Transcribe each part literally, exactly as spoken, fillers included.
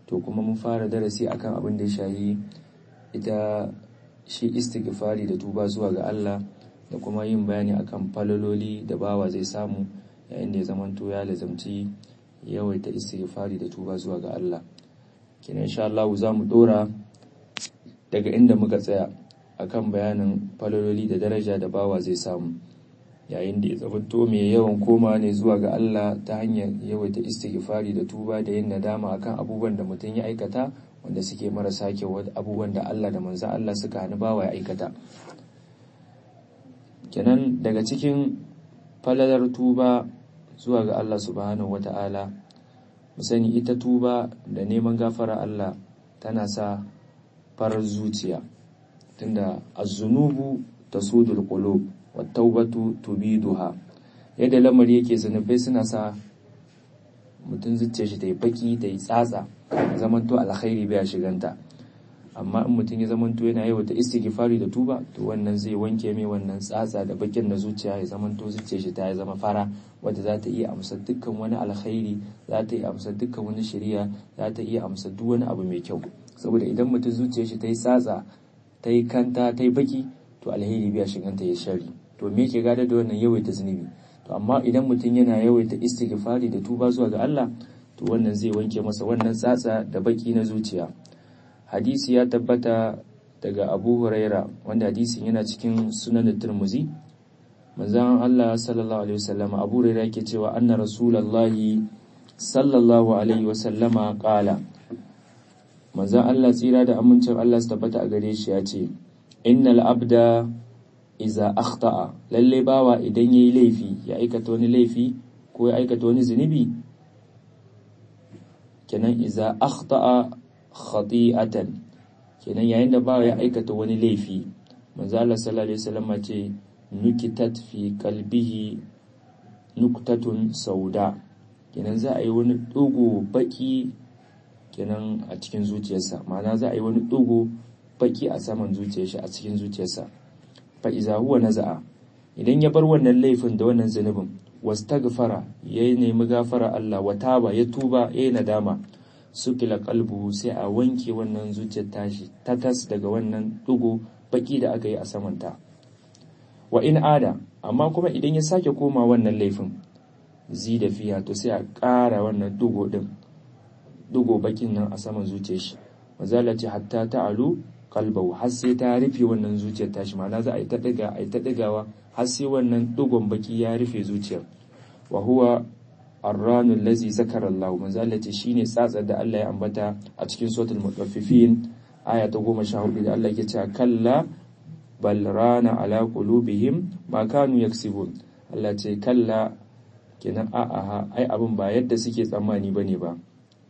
to kuma mun fara darasi akan abin da ya shahi ita shi istighfari da tuba zuwa ga Allah da kuma yin bayani akan falololi da bawa zai samu yayin da ya zamanto ya lazamci yawaita istighfari da tuba zuwa ga Allah. Kina insha Allah za mu dora daga inda muka tsaya akan bayanin falololi da daraja da bawa zai samu yayin da ya zamanto mai yawan koma ne zuwa ga Allah ta hanyar yawaita istighfari da tuba da yin nadama akan abubuwan da mutum ya aikata wanda suke marasa kyau, abubuwan da Allah da manzon Allah suka hana bawa ya aikata. Kenan daga cikin falalar tuba zuwa ga Allah subhanahu wata'ala mu sani ita tuba da neman gafara Allah tana sa farar zuciya, tunda az-zunubu tasudul qulub wat taubatu tubiduha. Yadda lamari yake, zunubai suna sa mutum zuciyar shi ta yi baki, ta yi tsatsa, zamanto alkhairi bai shiganta. Amma in mutum ya zamanto yana yawaita istighfari da tuba, to wannan zai wanke mai wannan tsatsa da bakin na zuciya, ya zamanto zuciyar shi ta zama fara, wadda za ta iya amsa dukkan wani alkhairi, za ta iya amsa dukkan wani shari'a, za ta iya amsa duk wani abu mai kyau. Saboda idan mutum zuciyar shi ta yi tsatsa, ta yi kanta, ta yi baki, to alheri bai shiganta, ya shari. To me yake gada da wannan? Yawaita zunubi. To amma idan mutum yana yawaita istighfari da tuba zuwa ga Allah, to wannan zai wanke masa wannan tsatsa da baki na zuciya. Hadisi ya tabbata daga Abu Huraira, wanda hadisin yana cikin Sunan Tirmidhi. Manzon Allah sallallahu alaihi wasallam, Abu Huraira yake cewa anna Rasulullahi sallallahu alaihi wasallama qala, manzon Allah tsira da amincin Allah su tabbata a gare shi ya ce, innal abda iza akhta'a, lalle bawa idan yayi laifi, ya aikata wani laifi ko ya aikata wani zunubi, kenan iza akhta'a khati'atan, kenan yayin da bawa ya aikata wani laifi, manzo Allah sallallahu alaihi wasallam ce nukitat fi qalbihi nuktatun sauda, kenan za a yi wani dugo baki kenan a cikin zuciyarsa, ma'ana za a yi wani dugo baki a saman zuciyarsa, a cikin zuciyarsa. Fa iza huwa naza'a, idan ya bar wannan laifin da wannan zanubin, wastaghfara, ya nemi gafara Allah, wa taba, ya tuba, ya nadama, sukila qalbu, sai a wanke wannan zuciyar tashi tatas daga wannan dugo baki da aka yi a samanta. Wa in ada, amma kuma idan ya sake koma wannan laifin, zida fiya, to sai a ƙara wannan dugo din, dugo bakin nan a saman zuciyar shi. Mazalati hatta ta'alu qalbahu, har sai ta rufe wannan zuciyar tashi, ma'ana za a yi ta diga a yi ta digawa har sai wannan dugon baki ya rufe zuciyar. Wa huwa arranu allazi zakara Allah, manzo Allah ce shine tsatsar da Allah ya ambata a cikin suratul mutaffifin aya ta goma sha hudu, da Allah yake cewa kalla bal rana ala qulubihim ma kanu yaksibun. Allah ce kalla, kenan a'a ai abin ba yadda suke tsammani bane ba.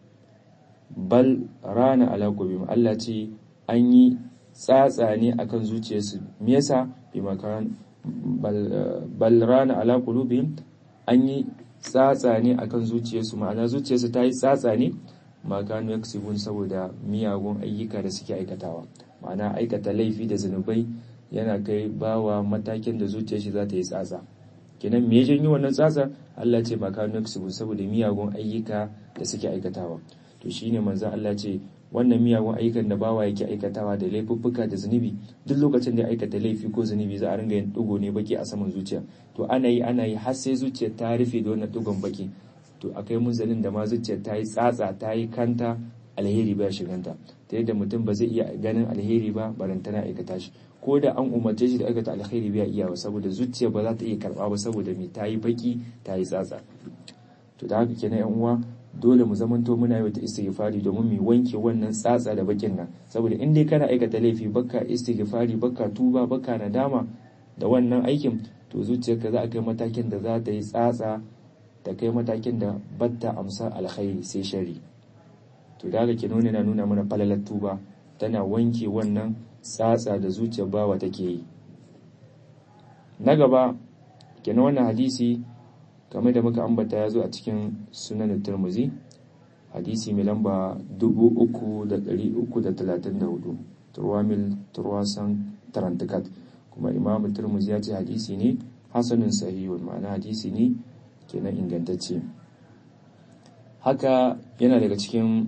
Bal rana ala qulubihim, Allah ce an yi tsatsa ne akan zuciyarsu. Me yasa? bi makan bal bal rana ala qulubihim, an yi tsatsa ne akan zuciyarsu, ma'ana zuciyarsu ta yi tsatsa ne makanu yaksibun, saboda miyagun ayyuka da suke aikatawa. Ma'ana aikata laifi da zunubai yana kai bawa matakin da zuciyar shi za ta yi tsatsa. Kenan me ya janyo wannan tsatsa? Allah ce makanu yaksibun, saboda miyagun ayyuka da suke aikatawa. To shine manzon Allah ce wannan miyagun ayyukan da bawa yake aikatawa da laifuffuka da zunubi, duk lokacin da ya aikata laifi ko zunubi za a ringa yin dugo ne baki a saman zuciya. To ana yi ana yi har sai zuciyar ta rufe da wannan dugon baki, to akai munzalin da ma zuciyar ta yi tsatsa, ta yi kanta, alheri ba shiganta, ta yadda mutum ba zai iya ganin alheri ba barantana aikata shi. Ko da an umarce shi da aikata alheri bai iya ba, saboda zuciya ba za ta iya karba ba, saboda me, ta yi baki, ta yi tsatsa. To da haka kenan yan uwa, dole mu zamanto muna yi wata istighfari domin mu wanke wannan tsatsa da bakin nan. Saboda in dai kana aikata laifi baka istighfari, baka tuba, baka nadama da wannan aikin, to zuciyarka za a kai matakin da za ta yi tsatsa, ta kai matakin da batta amsa alkhairi sai shari. To da haka kenan yana nuna mana falalar tuba, tana wanke wannan tsatsa da zuciyar bawa take yi. Na gaba kenan wannan hadisi kamar da muka ambata ya zo a cikin Sunan Tirmidhi, hadisi mai lamba dubu uku da ɗari uku da talatin da hudu, turwamil turwasan tarantikat. Kuma Imam Tirmidhi ya ce hadisi ne hasanun sahihun, ma'ana hadisi ne kenan ingantacce. Haka yana daga cikin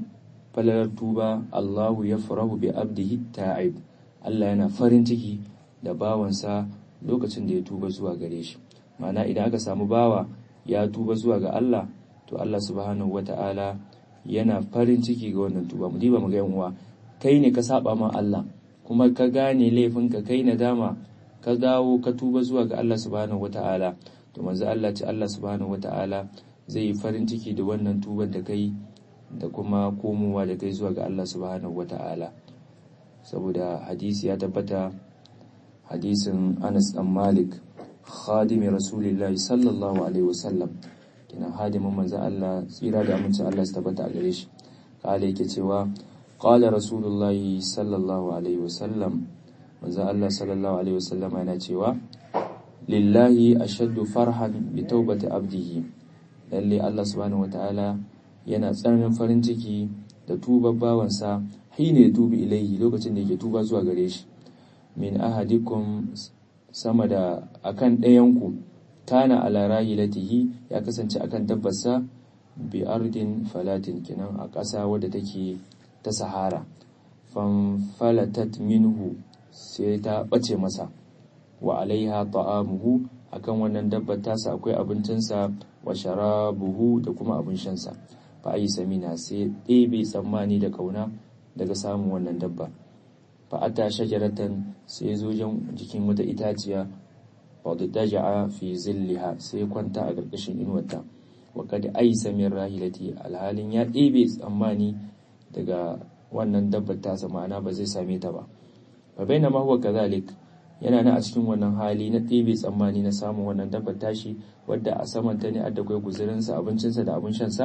falalar tuba, Allahu yafrahu bi abdihi ta'ib, Allah yana farin ciki da bawansa lokacin da ya tuba zuwa gare shi. Ma'ana idan aka samu bawa ya tuba zuwa ga Allah, to Allah subhanahu wata'ala yana farin ciki ga wannan tuba. Mu diba mu ga yan uwa, kai ne ka saba ma Allah kuma ka gane laifinka, kai nadama, ka dawo ka tuba zuwa ga Allah subhanahu wata'ala, to manzo Allah ce Allah subhanahu wata'ala zai yi farin ciki da wannan tubar da kai da kuma komowa da kai zuwa ga Allah subhanahu wata'ala. Saboda hadisi ya tabbata, hadisin Anas dan Malik, khadimi Rasulillahi sallallahu alaihi wasallam, kina hadimin manzo Allah, tsira da amincin Allah su tabbata a gare shi. Kale yake cewa qala Rasulullahi sallallahu alaihi wasallam, manzo Allah sallallahu alaihi wasallam yana cewa lillahi ashaddu farhan bi taubati abdihi, lalle Allah subhanahu wataala yana tsananin farin ciki da tubar bawansa, hine tubi ilaihi, lokacin da yake tuba zuwa gare shi. Min ahadikum, sama da akan ɗayanku, kana ala rahilatihi, ya kasance akan dabbarsa, bi ardin falatin, kinan a ƙasa wadda take ta sahara, fanfalatat minhu, sai ta ɓace masa, wa alaiha ta'amuhu, akan wannan dabbar tasa akwai abincinsa, wa sharabuhu, da kuma abin shansa. Fa ayi samina, sai ɗebe tsammani da kauna daga samun wannan dabba. Fa ata shajaratan, sai zo jikin wata itaciya, fa daja'a fi zilliha, sai kwanta a ƙarƙashin inuwarta. Wa kad aisa min rahilati, alhalin ya ɗebe tsammani daga wannan dabbar tasa, ma'ana ba zai same ta ba. Fa bainama huwa kadhalik, yana nan a cikin wannan hali na ɗebe tsammani na samun wannan dabbar tashi, wadda a saman ta ne adda kai guzurinsa, abincinsa da abin shansa.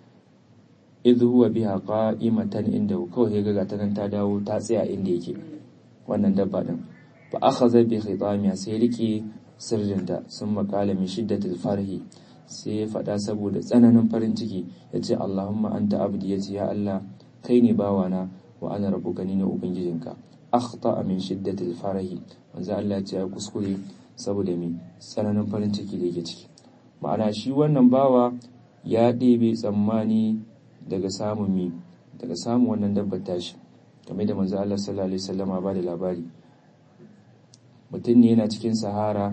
Idh huwa biha qa'imatan inda, kawai ga ta nan ta dawo ta tsaya inda yake wannan dabba din. Fa akhadha bi khitamiha, sai rike sirrinta, sun makala min shiddatil farhi, sai ya faɗa saboda tsananin farin ciki, yace Allahumma anta abdi, yace ya Allah kai ne bawana, wa ana rabbuka, ni ne ubangijinka. Akhta min shiddatil farhi, manzo Allah ya ce ya kuskure saboda me tsananin farin ciki da yake ciki. Ma'ana shi wannan bawa ya ɗebe tsammani daga samun mi daga samun wannan dabbar tashi, kamar da manzo Allah sallallahu alaihi wasallam ba da labari. Mutum ne yana cikin sahara,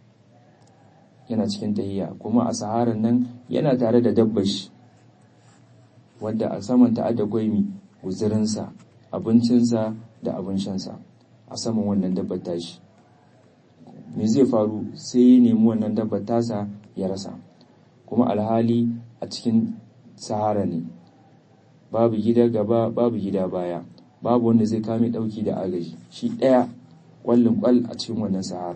yana cikin tahiya, kuma a saharan nan yana tare da dabbar shi, wanda a saman ta adda gwaimi guzurinsa, abincinsa da abin shansa a saman wannan dabbar tashi. Me zai faru? Sai ya nemi wannan dabbar tasa ya rasa, kuma alhali a cikin sahara ne, babu gida gaba, babu gida baya, babu wanda zai kame dauki da agaji, shi daya kwallin kwal a cikin wannan sahara.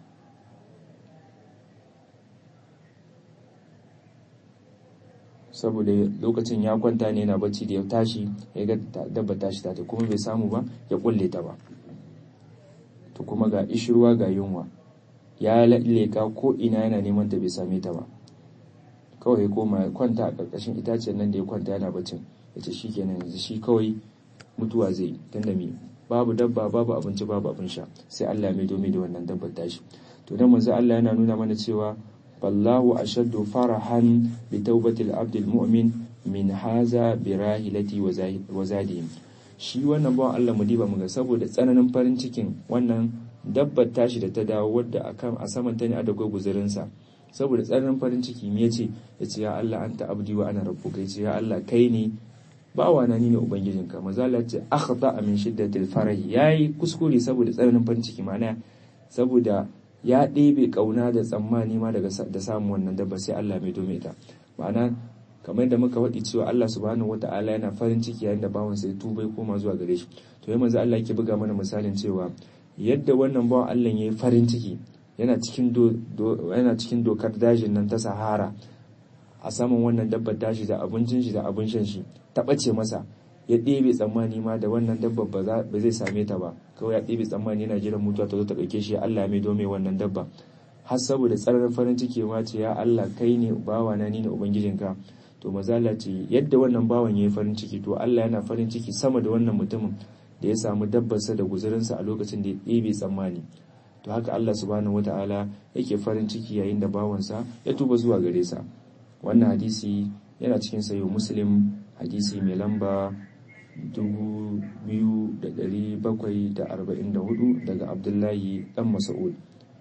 Saboda lokacin ya kwanta ne yana bacci, da ya tashi ya ga dabba tashi ta kuma bai samu ba ya kulle ta ba, to kuma ga ishirwa ga yunwa, ya leka ko ina yana neman ta bai same ta ba. Kawai koma ya kwanta a ƙarƙashin itaciyar nan da ya kwanta yana baccin, ya ce shi kenan yanzu shi kawai mutuwa zai, tunda me babu dabba, babu abinci, babu abin sha, sai Allah ya maido mai da wannan dabbar tashi. To dan manzo Allah yana nuna mana cewa wallahu ashaddu farahan bi tawbatil abdil mu'min min haza bi rahilati wa zadihim. Shi wannan bawan Allah mu diba mu ga, saboda tsananin farin cikin wannan dabbar tashi da ta dawo, wadda akan a saman ta ne a dagwai guzurinsa, saboda tsananin farin ciki me yace yace ya Allah anta abdi wa ana rabbuka, yace ya Allah kai ne bawa na, ni ne ubangijinka. Manzo Allah yace akhta min shiddatil farahi, yayi kuskure saboda tsananin farin ciki, ma'ana saboda ya ɗebe kauna da tsammani ma daga da samun wannan dabba, sai Allah mai dome ta. Ma'ana kamar da muka faɗi cewa Allah subhanahu wata'ala yana farin ciki yayin da bawan sai tubai koma zuwa gare shi. To yayin manzo Allah yake buga mana misalin cewa yadda wannan bawan Allah yayi farin ciki, yana cikin do, do, yana cikin dokar dajin nan ta Sahara, a saman wannan dabbar tashi da abincin shi da abin shan shi ta bace masa, ya ɗebe tsammani ma da wannan dabbar ba zai same ta ba, kawai ya ɗebe tsammani yana jiran mutuwa ta zo ta ɗauke shi. Allah mai dome wannan dabba, har saboda tsananin farin ciki ma ce ya Allah kai ne bawa na, ni ne ubangijinka. To mazala ce yadda wannan bawan yayi farin ciki, to Allah yana farin ciki sama da wannan mutumin da ya samu dabbarsa da guzurinsa a lokacin da ya ɗebe tsammani. To haka Allah subhanahu wata'ala yake farin ciki yayin da bawansa ya tuba zuwa gare sa. Wannan hadisi yana cikin sahih Muslim, hadisi mai lamba dubu biyu da ɗari bakwai da arba'in da hudu daga Abdullahi ɗan Mas'ud.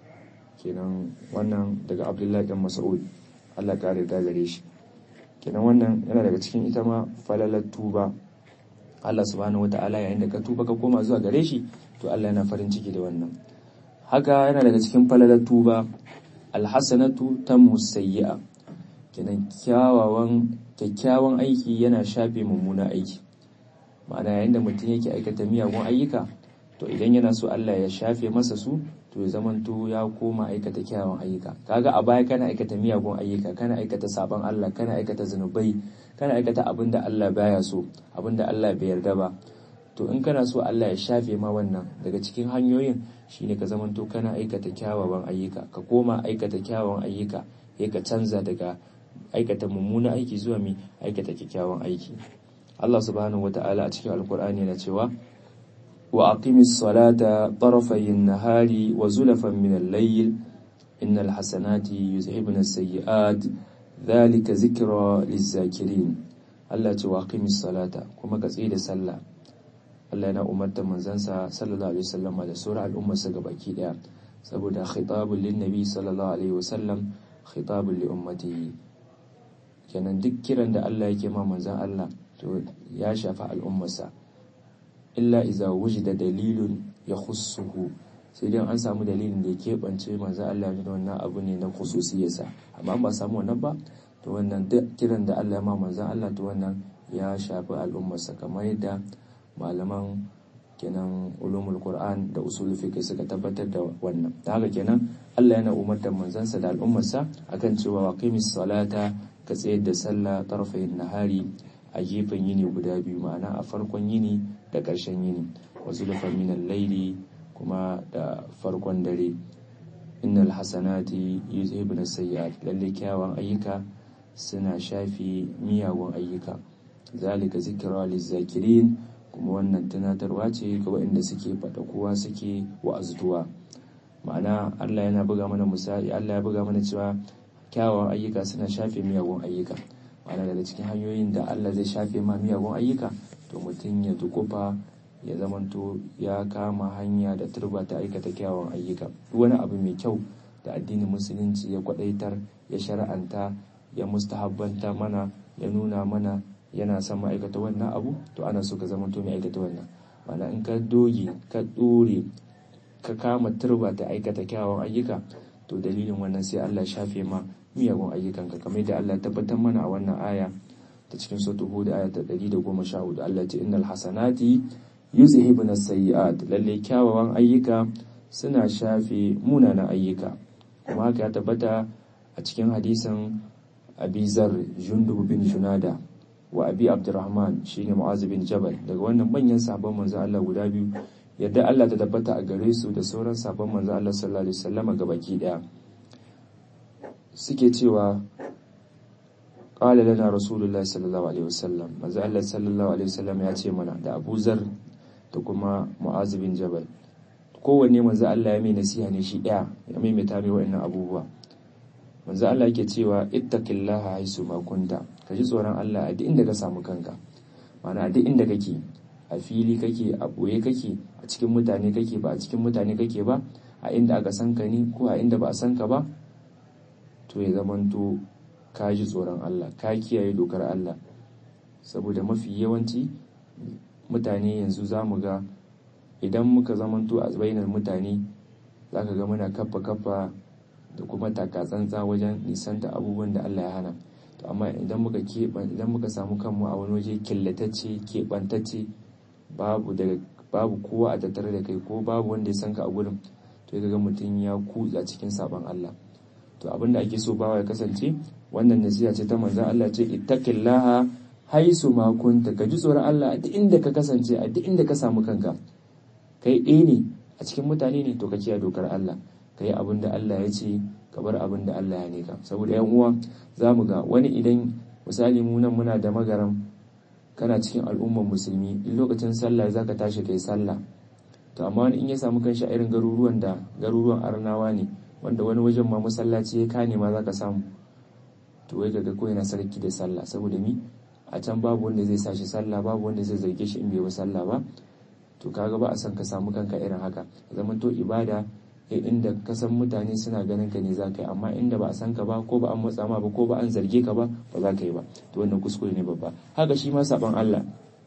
Kenan wannan daga Abdullahi ɗan Mas'ud, Allah ƙara da gare shi. Kenan wannan yana daga cikin ita ma falalar tuba. Allah subhanahu wata'ala yayin da ka tuba ka koma zuwa gare shi, to Allah yana farin ciki da wannan. Haka yana daga cikin falalar tuba, alhasanatu tammu sayyi'a. Kenan kyawawan kyakkyawan aiki yana shafe mummuna aiki. Ma'ana yayin da mutum yake aikata miyagun ayyuka, to idan yana so Allah ya shafe masa su, to ya zamanto ya koma aikata kyawawan ayyuka. Kaga a baya kana aikata miyagun ayyuka, kana aikata saban Allah, kana aikata zanubai, kana aikata abin da Allah baya so, abin da Allah bai yarda ba. To in kana so Allah ya shafe ma wannan, daga cikin hanyoyin shine ka zamanto kana aikata kyawawan ayyuka, ka koma aikata kyawawan ayyuka, sai ka canza daga aikata mummuna aiki zuwa mi aikata kyakkyawan aiki. Allah subhanahu wata'ala a cikin Alkur'ani yana cewa wa aqimis salata tarafayin nahari wa zulafan min al-layl innal hasanati yuzhibuna as-sayyi'at dhalika zikra liz-zakirin. Allah ce wa aqimis salata, kuma ka tsaya da sallah. Allah yana umartar manzansa sallallahu alaihi wasallam da sura al'ummarsa gabaki daya, saboda khitabul lin-nabi sallallahu alaihi wasallam khitabul li ummatihi. Kenan duk kiran da Allah yake ma manzan Allah to ya shafa al'ummarsa, illa iza wujida dalilun ya khussuhu, sai dai an samu dalilin da ya keɓance manzan Allah da wannan abu ne na khususiyarsa. Amma ba samu wannan ba, to wannan duk kiran da Allah ya ma manzan Allah to wannan ya shafi al'ummarsa, kamar yadda malaman kenan ulumul Qur'an da usulul fiqh suka tabbatar da wannan. Da haka kenan Allah yana umartar manzansa da al'ummarsa akan cewa waqimis salata, ka tsayar da sallah tarfayin nahari, a gefen yini guda biyu, ma'ana a farkon yini da ƙarshen yini, wa zulfan min al-layli, kuma da farkon dare. Innal hasanati yuzhibuna as-sayyi'at, lalle kyawawan ayyuka suna shafi miyagun ayyuka. Zalika zikra liz-zakirin, kuma wannan tunatarwa ce ga waɗanda suke faɗa kowa suke wa'azuwa. Ma'ana Allah yana buga mana misali, Allah ya buga mana cewa kyawawan ayyuka suna shafe miyagun ayyuka. Ma'ana daga cikin hanyoyin da Allah zai shafe ma miyagun ayyuka, to mutum ya dukufa ya zamanto ya kama hanya da turba ta aikata kyawawan ayyuka. Duk wani abu mai kyau da addinin musulunci ya kwadaitar, ya shar'anta, ya mustahabbanta mana, ya nuna mana yana son ma'aikata wannan abu, to ana so ka zamanto mai aikata wannan. Ma'ana in ka doge, ka dore, ka kama turba ta aikata kyawawan ayyuka, to dalilin wannan sai Allah shafe ma miyagun ayyukanka, kamar da Allah tabbatar mana a wannan aya ta cikin suratul Hud aya ta ɗari da goma sha hudu. Allah ce innal hasanati yuzhibuna as-sayyi'at, lalle kyawawan ayyuka suna shafe munanan ayyuka. Kuma haka ya tabbata a cikin hadisin Abi Zar Jundub bin Junada wa Abi Abdurrahman shine Mu'az bin Jabal, daga wannan manyan sahabban manzo Allah guda biyu, yadda Allah ta tabbata a gare su da sauran sahabban manzo Allah sallallahu alaihi wasallam gabaki daya, suke cewa qala lana rasulullahi sallallahu alaihi wasallam, manzo Allah sallallahu alaihi wasallam ya ce mana, da Abu Zar da kuma Mu'az bin Jabal, kowanne manzo Allah ya mai nasiha ne shi daya, ya mai mai tare wa'annan abubuwa. Manzo Allah yake cewa ittaqillaha haisu ma kunta, ka ji tsoron Allah a duk inda ka samu kanka. Ma'ana a duk inda kake, a fili kake, a boye kake, a cikin mutane kake, ba a cikin mutane kake ba, a inda aka san ka ne ko a inda ba a san ka ba, to ya zamanto ka ji tsoron Allah, ka kiyaye dokar Allah. Saboda mafi yawanci mutane yanzu zamu ga idan muka zamanto a bainar mutane, zaka ga muna kaffa kaffa da kuma takatsantsa wajen nisanta abubuwan da Allah ya hana. To amma idan muka keɓan idan muka samu kanmu a wani waje killatacce, keɓantacce, babu daga babu kowa a tattare da kai, ko babu wanda ya san ka a gurin, to ga mutum ya kutsa cikin saban Allah. To abin da ake so bawa ya kasance, wannan nasiha ce ta manzon Allah, ce ittaqillaha haisu ma kunta, ka ji tsoron Allah a duk inda ka kasance, a duk inda ka samu kanka. Kai ɗaya ne a cikin mutane ne, to ka kiyaye dokar Allah, ka yi abin da Allah ya ce, ka bar abin da Allah ya ne ka. Saboda yan uwa za mu ga wani, idan misali mu nan muna da magaram, kana cikin al'ummar musulmi, in lokacin sallah za ka tashi kai sallah, to amma wani in ya samu kanshi a irin garuruwan da garuruwan arnawa ne, wanda wani wajen ma masallaci ya kane ma za ka samu, to wai kaga ko yana sarki da sallah, saboda mi a can babu wanda zai sashi sallah, babu wanda zai zarge shi in bai ba sallah ba, to kaga ba a san ka samu kanka irin haka. Zaman to ibada inda ka san mutane suna ganin ka ne za ka yi, amma inda ba a san ka ba, ko ba an matsa ma ba, ko ba an zarge ka ba, ba za ka yi ba. To wannan kuskure ne babba. Haka shi ma saban Allah,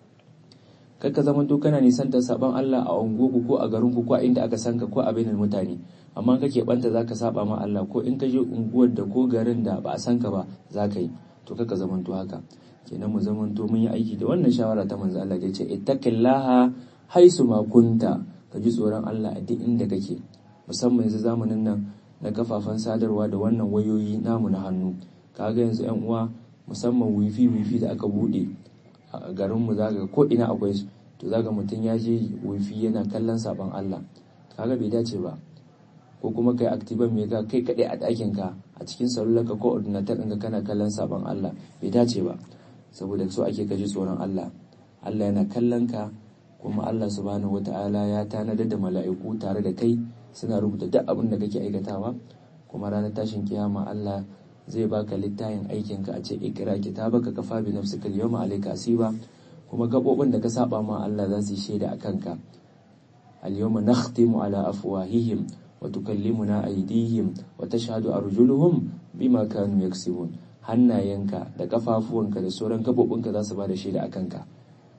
kar ka zaman to kana nisantar saban Allah a unguwarku ko a garinku ko a inda aka san ka ko a bainin mutane, amma kake banta za ka saba ma Allah, ko in ka je unguwar da ko garin da ba a san ka ba za ka yi. To kar ka zaman to haka. Kenan mu zaman to mun yi aiki da wannan shawara ta manzo Allah da ya ce ittaqillaha haisu ma kunta, ka ji tsoron Allah a duk inda kake. Musamman yanzu zamanin nan na kafafen sadarwa da wannan wayoyi namu na hannu, kaga yanzu yan uwa, musamman wifi wifi da aka bude a garin mu, zaka ko ina akwai su, to zaka mutun ya je wifi yana kallon saban Allah, kaga bai dace ba. Ko kuma kai activan me ga kai kadai a dakin ka a cikin sallar ka ko ordinator ɗinka kana kallon saban Allah, bai dace ba. Saboda so ake kaji tsoron Allah, Allah yana kallon ka, kuma Allah subhanahu wataala ya tanadar da mala'iku tare da kai, suna rubuta duk abin da kake aikatawa. Kuma ranar tashin kiyama Allah zai baka littafin aikinka a ce ikra kitabaka kafa bi nafsika al-yawma alayka asiba. Kuma gabobin da ka saba ma Allah za su yi shaida akan ka. al-yawma nakhtimu ala afwahihim wa tukallimuna aydihim wa tashhadu arjuluhum bima kanu yaksibun. Hannayenka da kafafuwanka da sauran gabobinka za su ba da shaida akan ka.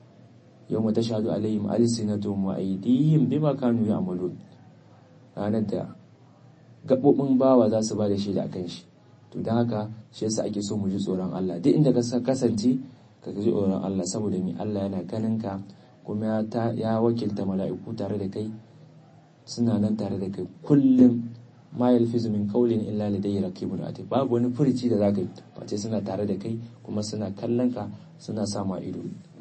yawma tashhadu alayhim alsinatuhum wa aydihim bima kanu ya'malun. ranar da gaɓoɓin bawa za su ba da shaida a kan shi. To don haka shi yasa ake so mu ji tsoron Allah duk inda ka kasance, ka ji tsoron Allah, saboda ni Allah yana ganin ka, kuma ya wakilta mala'iku tare da kai, suna nan tare da kai kullum. ma yalfizu min qawlin illa ladayhi raqibun atid. Babu wani furici da zaka yi face suna tare da kai, kuma suna kallon ka, suna sa ma ido.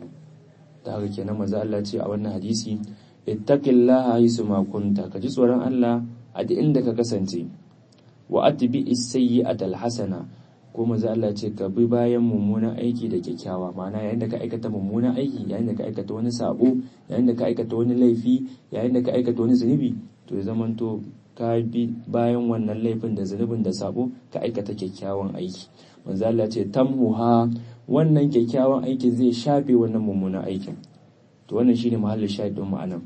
Da haka kenan manzo Allah ce a wannan hadisi, ittaqillaha haythu ma kunta, ka ji tsoron Allah a duk inda ka kasance. Wa atbi as-sayyi'ata al-hasana, ko manzo Allah ce ka bi bayan mummunan aiki da kyakkyawa. Ma'ana yayin da ka aikata mummunan aiki, yayin da ka aikata wani sabo, yayin da ka aikata wani laifi, yayin da ka aikata wani zunubi, to ya zamanto ka bi bayan wannan laifin da zunubin da sabo, ka aikata kyakkyawan aiki. Manzo Allah ce tamhuha, wannan kyakkyawan aikin zai shafe wannan mummunan aikin. To wannan shine mahallin shahidin ma'anan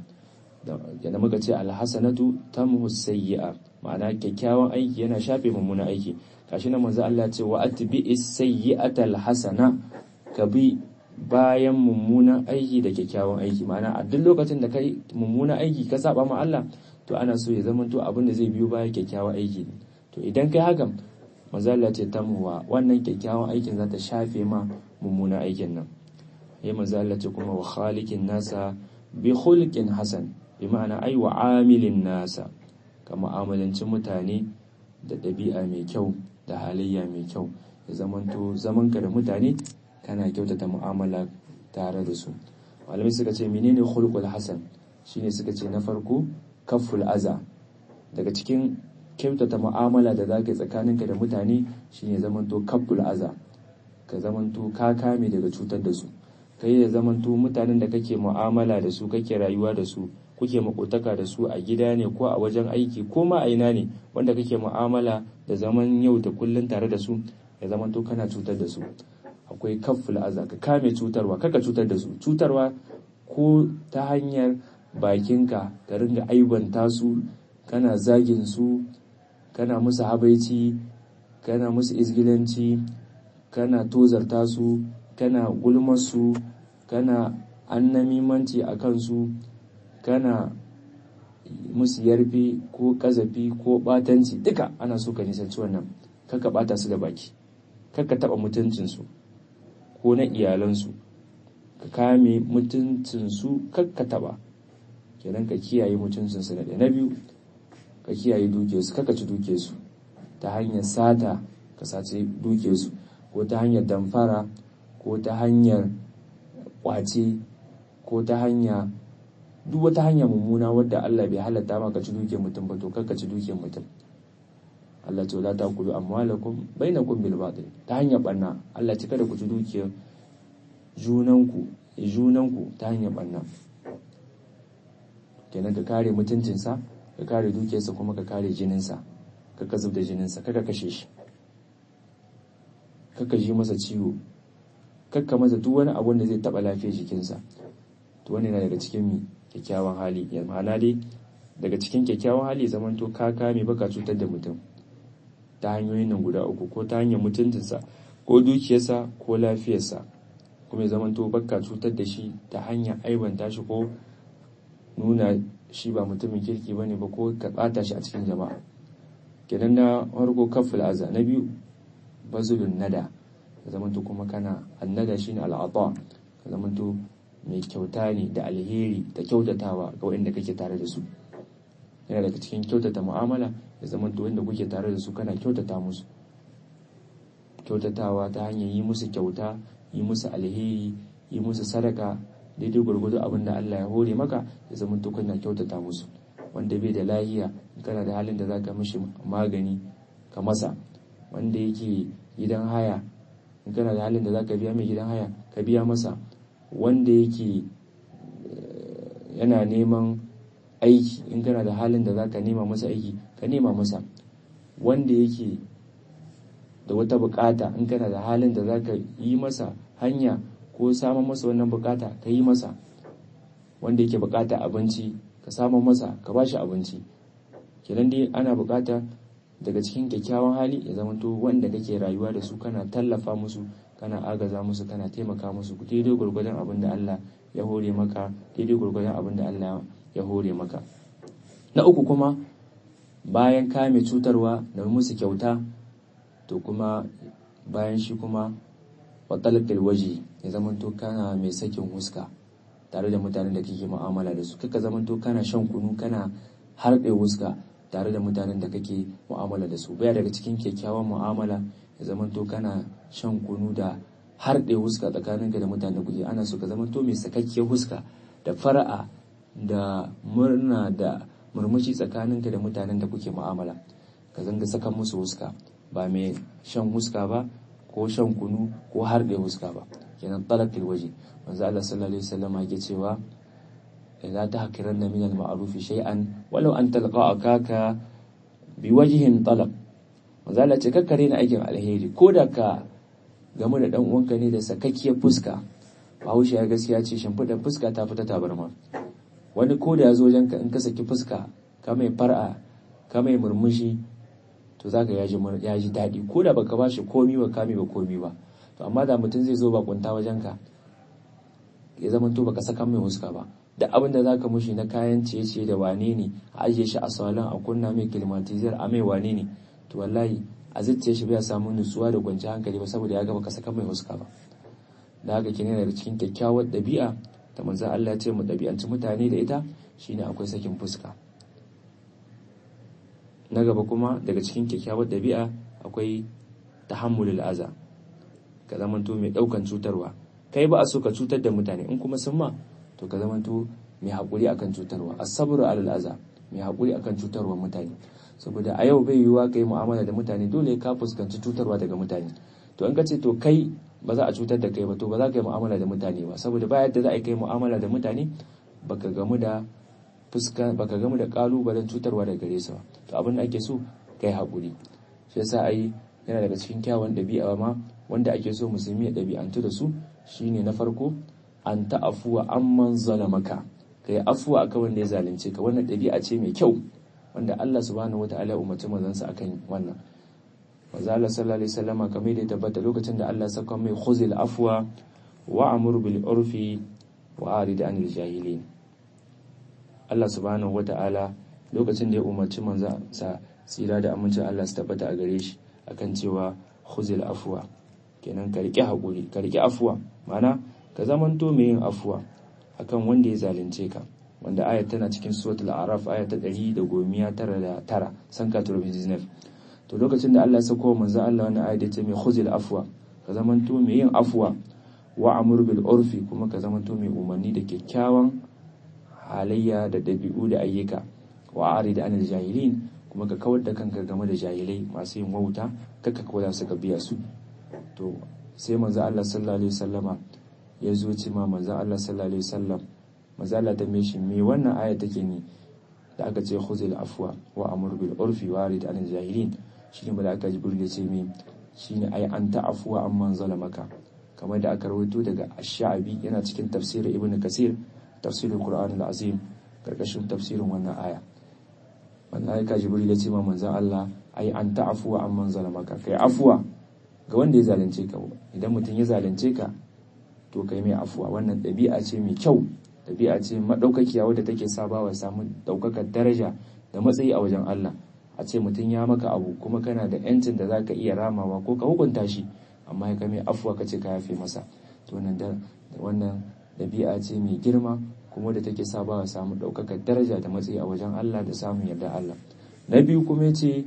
da muka ce alhasanatu tamhu sayyi'a, ma'ana kyakkyawan aiki yana shafe mummunan aiki. Kashi na manzo Allah ce wa atbi'is sayyi'ata alhasana, ka bi bayan mummunan aiki da kyakkyawan aiki. Ma'ana a duk lokacin da kai mummunan aiki ka saba ma Allah, to ana so ya zama to abin da zai biyo baya kyakkyawan aiki. To idan kai hakan, manzo Allah ce tamhuwa, wannan kyakkyawan aikin za ta shafe ma mummunan aikin nan. Ya manzo Allah ce kuma wa khaliqin nasa bi khulqin hasan, bi ma'ana ai wa amilin nasa, ka mu'amalanci mutane da ɗabi'a mai kyau da halayya mai kyau. Ya zamanto zamanka da mutane kana kyautata mu'amala tare da su. Malamai suka ce menene khulqul hasan? Shine suka ce na farko kafful aza. Daga cikin kyautata mu'amala da zaka yi tsakaninka da mutane shine zamanto kafful aza, ka zamanto ka kame daga cutar da su. Kai ya zamanto mutanen da kake mu'amala da su, kake rayuwa da su, kuke makotaka da su a gida ne ko a wajen aiki ko ma a ina ne, wanda kake mu'amala da zaman yau da kullun tare da su, ya zamanto kana cutar da su. Akwai kafful aza, ka kame cutarwa, kaka cutar da su. Cutarwa ko ta hanyar bakinka ka ringa aibanta su, kana zagin su, kana musu habaici, kana musu izgilanci, kana tozarta su, kana gulmar su, kana annamimanci a kansu, kana musu yarfe ko kazafi ko batanci, duka ana so ka nisanci wannan. Kaka bata su da baki, kaka taba mutuncinsu ko na iyalansu, ka kame mutuncinsu, kaka taba. Kenan ka kiyaye mutuncinsu na ɗaya. Na biyu, ka kiyaye dukiyarsu, kaka ci dukiyarsu ta hanyar sata, ka sace dukiyarsu, ko ta hanyar damfara, ko ta hanyar kwace, ko ta hanya duk wata hanya mummuna wadda Allah bai halatta maka ci dukiyar mutum ba, to kaka ci dukiyar mutum. Allah ce la taqulu amwalakum bainakum bil batil, ta hanyar banna. Allah ce kada ku ci dukiyar junanku junanku ta hanyar banna. Kenan ka kare mutuncinsa, ka kare dukiyarsa, kuma ka kare jininsa, kaka zubda jininsa, kaka kashe shi, kaka ji masa ciwo, kakka masa duk wani abu da zai taba lafiyar jikinsa. To wannan yana daga cikin mi kyakkyawan hali, ya ma'ana dai daga cikin kyakkyawan hali zamanto ka kame baka cutar da mutum ta hanyoyin nan guda uku, ko ta hanyar mutuncinsa ko dukiyarsa ko lafiyarsa, kuma ya zamanto baka cutar da shi ta hanyar aibanta shi ko nuna shi ba mutumin kirki bane ba, ko ka bata shi a cikin jama'a. kenan na farko kaful aza, na biyu bazulun nada, ka zamanto kuma kana annada shine al'ata, ka zamanto mai kyauta ne da alheri da kyautatawa ga wanda kake tare da su. Yana daga cikin kyautata mu'amala ya zamanto wanda kuke tare da su kana kyautata musu, kyautatawa ta hanyar yi musu kyauta, yi musu alheri, yi musu sadaka daidai gurgudu abin da Allah ya hore maka, ya zamanto kana kyautata musu. Wanda bai da lahiya kana da halin da zaka mishi magani ka masa, wanda yake gidan haya in kana da halin da zaka biya mai gidan haya ka biya masa, wanda yake yana neman aiki in kana da halin da zaka nema masa aiki ka nema masa, wanda yake da wata bukata in kana da halin da zaka yi masa hanya ko samun masa wannan bukata ka yi masa, wanda yake bukata abinci ka samun masa ka bashi abinci. kenan dai ana bukata daga cikin kyakkyawan hali ya zamanto wanda kake rayuwa da su kana tallafa musu, kana agaza musu, kana taimaka musu daidai gurgurdan abin da Allah ya hore maka, daidai gurgurdan abin da Allah ya hore maka. Na uku kuma bayan ka mai cutarwa da musu kyauta, to kuma bayan shi kuma wa talqil waji, ya zamanto kana mai sakin huska tare da mutanen da kake mu'amala da su. Kaka zamanto kana shan kunu kana harɗe huska tare da mutanen da kake mu'amala da su. Baya daga cikin kyakkyawan mu'amala ya zamanto kana shan kunu da harɗe huska tsakaninka da mutanen da kuke. Ana so ka zamanto mai sakakkiyar huska da fara'a da murna da murmushi tsakaninka da mutanen da kuke mu'amala. Ka zanga saka musu huska, ba mai shan huska ba ko shan kunu ko harɗe huska ba. kenan talaqil waje. Manzo Allah sallallahu alaihi wasallam yake cewa la tahqiranna min al-ma'ruf shay'an walau an talqa akaka biwajhin talaq. Manzo Allah ce kakkare na aikin alheri ko da ka game da dan uwanka ne da sakakkiyar fuska. Bahaushe ya gaskiya ce shimfidar fuska ta fita tabarma. Wani ko da ya zo wajenka in ka saki fuska ka mai far'a ka mai murmushi, to zaka yaji yaji dadi ko da baka bashi komi ba kame ba komi ba. To amma da mutum zai zo bakunta wajenka ya zama to baka saka mai huska ba, da abin da zaka mushi na kayan ciye-ciye da wane ne a ajiye shi a salon a kunna mai climatizar a mai wane ne, to wallahi a zuciyar shi bai samu nutsuwa da kwanciyar hankali ba, saboda ya ga baka saka mai huska ba. Da haka kenan daga cikin kyakkyawar dabi'a da manzo Allah ya ce mu dabi'anci mutane da ita shine akwai sakin fuska. Na gaba kuma daga cikin kyakkyawar dabi'a akwai tahammulul aza, ka zamanto mai daukan cutarwa. Kai ba a so ka cutar da mutane, in kuma sun ma to ka zamanto mai hakuri akan cutarwa. As-sabru 'alal aza, mai hakuri akan cutarwa mutane. Saboda a yau bai yiwuwa kai mu'amala da mutane, dole ka fuskanci cutarwa daga mutane. To in ka ce to kai ba za a cutar da kai ba, to ba za ka yi mu'amala da mutane ba, saboda ba yadda za a kai mu'amala da mutane baka gamu da fuska baka gamu da kalubalen cutarwa daga gare su ba. To abin da ake so kai hakuri. Shi yasa ai yana daga cikin kyawun dabi'a ma wanda ake so musulmi ya dabi'antu da su, shine na farko an ta'afuwa amman zalamaka, kai afuwa akan wanda ya zalunce ka. Wannan dabi'a ce mai kyau wanda Allah subhanahu wataala ya umarci manzansa akan wannan. Manzo Allah sallallahu alaihi wasallama kamar da ya tabbata lokacin da Allah ya saka mai khuzil afwa wa amur bil urfi wa arid anil jahilin. Allah subhanahu wataala lokacin da ya umarci manzo sa tsira da amincin Allah su tabbata a gare shi akan cewa khuzil afwa, kenan ka rike hakuri, ka rike afwa, ma'ana ka zamanto mai yin afwa akan wanda ya zalunce ka, wanda ayat tana cikin suratul a'raf ayat ta ɗari da tara da tara sanka turbizinaf. To lokacin da Allah ya sako manzo Allah wannan ayat ce mai khuzil afwa, ka zamanto mai yin afwa wa amur bil urfi, kuma ka zamanto mai umarni da kyakkyawan halayya da dabi'u da ayyuka, wa arid anil jahilin, kuma ka kawar da kanka game da jahilai masu yin wauta, kaka kawai su ka biya su. To sai manzo Allah sallallahu alaihi wasallama ya zo ce ma manzo Allah sallallahu alaihi wasallam, manzo Allah ta mishi me wannan aya take ni da aka ce khuzil afwa wa amur bil urfi wa arid anil jahilin. Shine ba da aka jibril ya ce me shine ai an ta'afwa amman zalamaka, kamar da aka rawaito daga Ash-Sha'bi yana cikin tafsirin Ibn Kasir tafsirul Qur'an al-Azim karkashin tafsirin wannan aya. Malaika Jibril ya ce ma manzon Allah ai an ta'afuwa amman zalamaka, kai afuwa ga wanda ya zalunce ka. Idan mutum ya zalunce ka to kai mai afuwa. Wannan ɗabi'a ce mai kyau, ɗabi'a ce madaukakiya wadda take sa bawa samu daukakar daraja da matsayi a wajen Allah. A ce mutum ya maka abu kuma kana da yancin da zaka iya ramawa ko ka hukunta shi, amma ya kame afuwa kace ka yafe masa. To wannan da wannan ɗabi'a ce mai girma kuma da take sa bawa samu daukakar daraja da matsayi a wajen Allah da samun yarda Allah. Na biyu kuma yace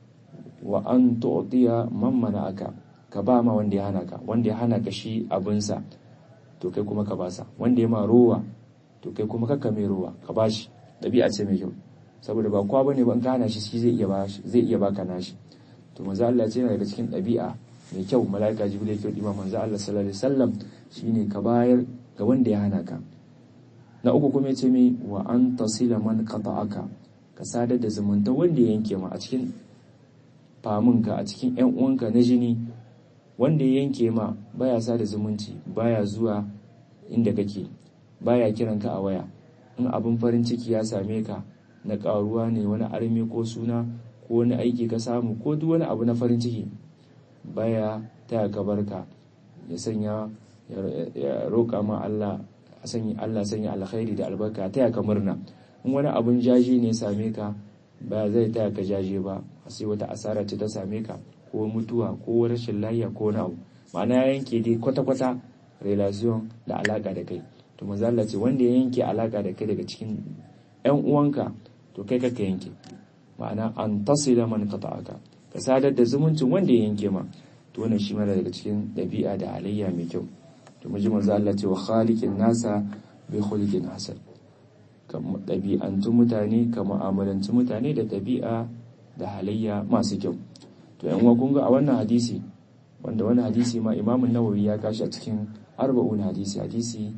wa an tu'tiya man mana'aka, ka ba ma wanda ya hana ka, wanda ya hana ka shi abinsa to kai kuma ka basa. Wanda ya ma rowa to kai kuma kakka mai rowa, ka bashi. Ɗabi'a ce mai kyau, saboda ba kowa bane ba in ka hana shi shi zai iya bashi, zai iya baka nashi. To manzo Allah ce yana daga cikin ɗabi'a mai kyau, malaika Jibril ya kyau manzo Allah sallallahu alaihi wasallam shine ka bayar ga wanda ya hana ka. Na uku kuma yace mai wa an tasila man qata'aka, ka sadar da zumunta wanda ya yanke ma a cikin famunka, a cikin ƴan uwanka na jini. Wanda ya yanke ma baya sada zumunci, baya zuwa inda kake, baya kiranka a waya. In abin farin ciki ya same ka na karuwa ne, wani arme ko suna ko wani aiki ka samu ko duk wani abu na farin ciki, baya taya ka barka, ya sanya ya roƙa ma Allah sanya Allah sanya alkhairi da albarka, taya ka murna. In wani abun jaje ne ya same ka, ba zai taya ka jaje ba, sai wata asara ce ta same ka ko mutuwa ko rashin lafiya ko wani abu, ma'ana ya yanke dai kwata-kwata relation da alaka da kai. To manzo Allah ce wanda ya yanke alaka da kai daga cikin ƴan uwanka to kai kaka yanke, ma'ana an tasila man qata'aka, ka sadar da zumuncin wanda ya yanke ma. To wannan shi ma daga cikin dabi'a da halayya mai kyau. To muji manzo Allah ce wa khaliqin nasa bi khuluqin hasan, ka dabi'antu mutane, ka mu'amalanci mutane da dabi'a da halayya masu kyau. To yan uwa kun ga a wannan hadisi, wanda wannan hadisi ma Imam an-Nawawi ya kashi a cikin arba'un hadisi, hadisi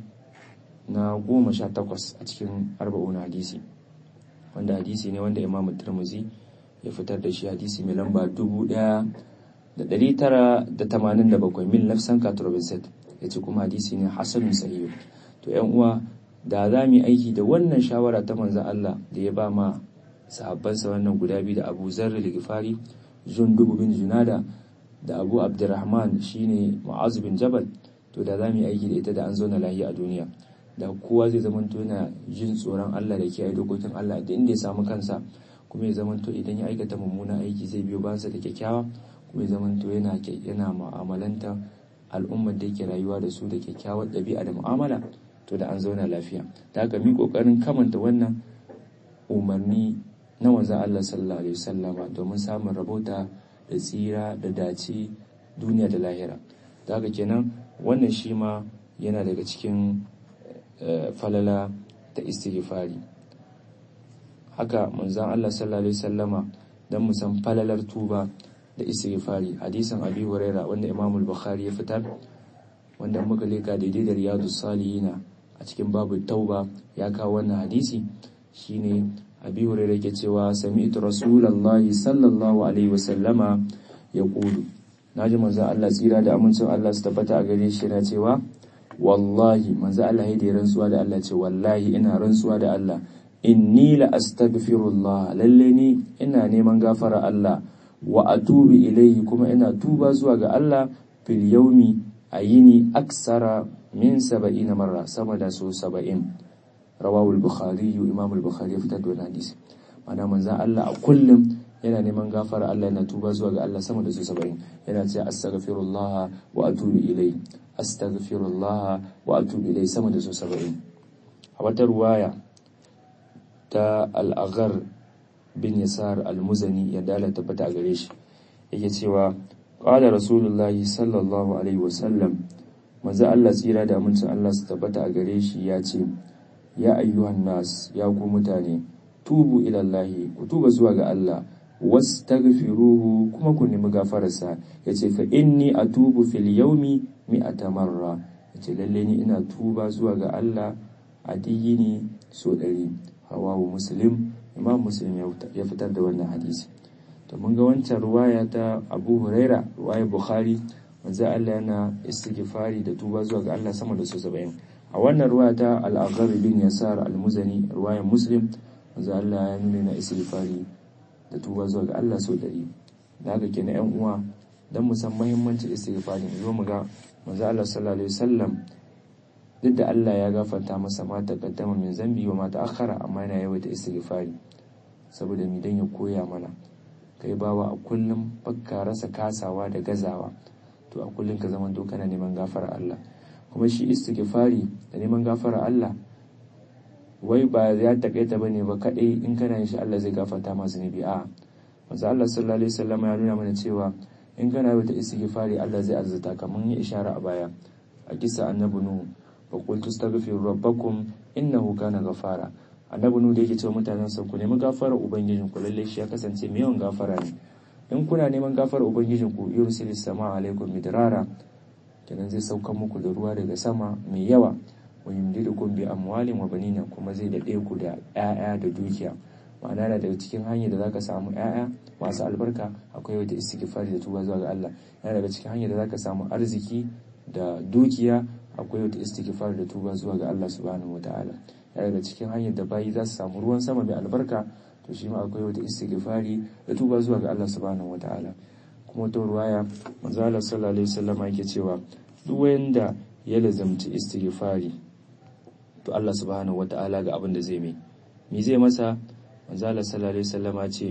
na goma sha takwas a cikin arba'un hadisi, wanda hadisi ne wanda Imam Tirmidhi ya fitar da shi, hadisi mai lamba dubu ɗaya da ɗari tara da tamanin da bakwai mil nafsan katurbiset, ya ce kuma hadisi ne hasanun sahih. To yan uwa, da za mu yi aiki da wannan shawara ta manzon Allah da ya ba ma sahabbansa wannan guda biyu, da Abu Zarr al-Ghifari Jundub bin Junada da Abu Abdurrahman shine Mu'az bin Jabal, to da za mu yi aiki da ita da an zauna lahiya a duniya. Da kowa zai zamanto yana jin tsoron Allah da kiyaye dokokin Allah da inda ya samu kansa, kuma ya zamanto idan ya aikata mummunan aiki zai biyo bayansa da kyakkyawa, kuma ya zamanto yana yana mu'amalanta al'ummar da yake rayuwa da su da kyakkyawar ɗabi'a da mu'amala, to da an zauna lafiya. Da haka mi kokarin kamanta wannan umarni na manzon Allah sallallahu alaihi wasallama domin samun rabota da tsira da dace duniya da lahira. Da haka kenan wannan shi ma yana daga cikin falala ta istighfari. Haka manzon Allah sallallahu alaihi wasallama dan mu san falalar tuba da istighfari, hadisin Abi Hurairah wanda Imam al-Bukhari ya fitar, wanda muka leka daidai da Riyadus Salihin a cikin babu tauba ya kawo wannan hadisi. Shine Abi Hurairah yake cewa sami'tu Rasulullahi sallallahu alaihi wasallama yaqulu, naji manzon Allah tsira da amincin Allah su tabbata a gare shi yana cewa wallahi, manzon Allah ya da rantsuwa da Allah ce wallahi ina rantsuwa da Allah, inni la astaghfirullah, lalle ni ina neman gafara Allah, wa atubu ilayhi, kuma ina tuba zuwa ga Allah, fil yawmi, ayini aksara min saba'ina marra, sama da so saba'in. Rawahu al-Bukhari, Imam al-Bukhari ya fitar da wannan hadisi. Mana manzon Allah a kullum yana neman gafara Allah, yana tuba zuwa ga Allah sama da so saba'in. Yana cewa astaghfirullah wa atubu ilayhi, astaghfirullah wa atubu ilayhi, sama da so saba'in. A wata ruwaya ta al-Aghar bin Yasar al-Muzani ya dala tabbata a gare shi, yake cewa qala rasulullahi sallallahu alaihi wasallam, manzo Allah tsira da amincin Allah su tabbata a gare shi ya ce, ya ayyuhan nas, ya ku mutane, tubu ila Allah, ku tuba zuwa ga Allah, wastaghfiruhu, kuma ku nemi gafararsa. Yace fa inni atubu fil yawmi mi'ata marra, yace lalle ni ina tuba zuwa ga Allah a diyini so ɗari. Rawahu Muslim, Imam Muslim ya fitar da wannan hadisi. To mun ga wancan ruwaya ta Abu Huraira, ruwaya Bukhari, manzo Allah yana istighfari da tuba zuwa ga Allah sama da su saba'in. A wannan ruwaya ta al-Agharr bin Yasar al-Muzani, ruwayan Muslim, manzo Allah ya nuna istighfari da tuba zuwa ga Allah sau ɗari. Da haka kenan ƴan uwa, dan mu san muhimmancin istighfari, zo mu ga manzo Allah sallallahu alaihi wasallam duk da Allah ya gafarta masa ma taqaddama min zambi wa ma ta'akhkhara, amma yana yawaita istighfari saboda mi dan ya koya mana. Kai bawa a kullum bakka rasa kasawa da gazawa, to a kullum ka zaman to kana neman gafara Allah. Kuma shi istighfari da neman gafara Allah wai ba ya takaita bane ba kadai in kana yin shi Allah zai gafarta ma zunubi. a manzo Allah sallallahu alaihi wasallam ya nuna mana cewa in kana yawaita istighfari Allah zai arzuta ka. Mun yi ishara a baya a kisa annabi nuhu, fa qultu astaghfiru rabbakum innahu kana ghafara. annabi nuhu da yake cewa mutanen sa ku nemi gafara ubangijin ku, lalle shi ya kasance mai yawan gafara ne. in kuna neman gafara ubangijin ku, yursilis samaa alaikum midrara, kenan zai sauka muku da ruwa daga sama mai yawa, wa yumdidukum bi amwalin wa banina, kuma zai dade ku da ƴaƴa da dukiya. ma'ana da daga cikin hanyar da zaka samu ƴaƴa masu albarka akwai wata istighfari da tuba zuwa ga Allah. yana daga cikin hanyar da zaka samu arziki da dukiya akwai wata istighfar da tuba zuwa ga Allah subhanahu wataala. yana daga cikin hanyar da bayi za su samu ruwan sama mai albarka, to shi ma akwai wata istighfari da tuba zuwa ga Allah subhanahu wataala. kuma to ruwaya manzo Allah sallallahu alaihi wasallam yake cewa duk wanda ya lazamci istighfari, to Allah subhanahu wataala ga abin da zai mai me zai masa. manzo Allah sallallahu alaihi wasallam ce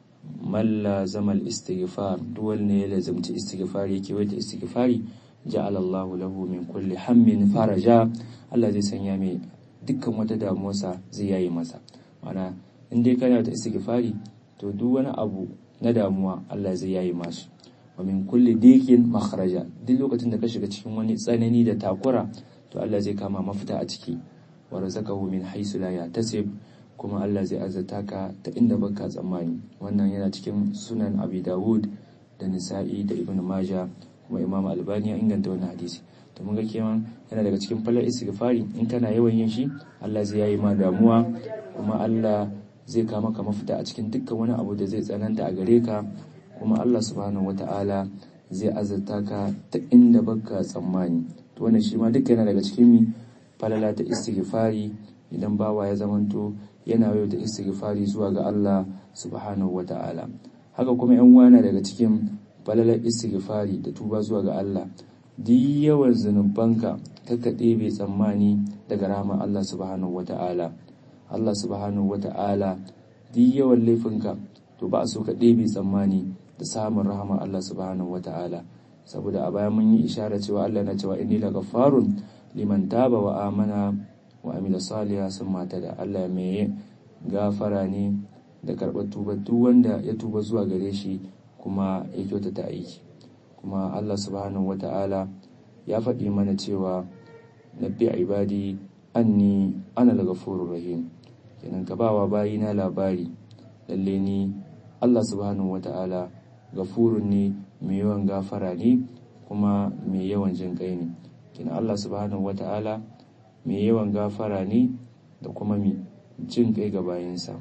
man lazamal istighfar, duk wanda ya lazamci istighfari yake wata istighfari, ja'ala Allahu lahu min kulli hammin faraja, Allah zai sanya mai dukkan wata damuwarsa zai yayi masa. Mana in dai kana da istighfari, to duk wani abu na damuwa Allah zai yayi mashi. wa min kulli diqin makhraja, duk lokacin da ka shiga cikin wani tsanani da takura, to Allah zai kama mafita a ciki. wa razaqahu min haythu la yahtasib, kuma Allah zai azata ka ta inda baka tsammani. wannan yana cikin sunan Abi Dawud da Nisa'i da Ibn Majah, kuma Imam Albani ya inganta wannan hadisi. to mun ga kenan yana daga cikin falal istighfari, in kana yawan yin shi Allah zai yayi ma damuwa, kuma Allah zai kama ka mafita a cikin dukkan wani abu da zai tsananta a gare ka, kuma Allah subhanahu wata'ala zai azurta ka ta inda baka tsammani. to wannan shi ma duka yana daga cikin mi falala ta istighfari, idan bawa ya zamanto yana yau da istighfari zuwa ga Allah subhanahu wata'ala. haka kuma yan uwa daga cikin falalar istighfari da tuba zuwa ga Allah, duk yawan zunubanka kaka ɗebe tsammani daga rahama Allah subhanahu wata'ala. Allah subhanahu wata'ala duk yawan laifinka, to ba a so ka ɗebe tsammani da samun rahama Allah subhanahu wata'ala, saboda a baya mun yi ishara cewa Allah na cewa inni lagaffarun liman taba wa amana wa amila salihan summa tada. Allah mai gafara ne da karɓar tuba duk wanda ya tuba zuwa gare shi kuma ya kyautata aiki. kuma Allah subhanahu wata'ala ya faɗi mana cewa nabbi ibadi anni ana al-ghafurur rahim, kenan ka bawa bayina labari lalle ni Allah subhanahu wata'ala gafurun ne, mai yawan gafara ne, kuma mai yawan jin kai ne. kenan Allah subhanahu wata'ala mai yawan gafara ne da kuma mai jin kai ga bayinsa.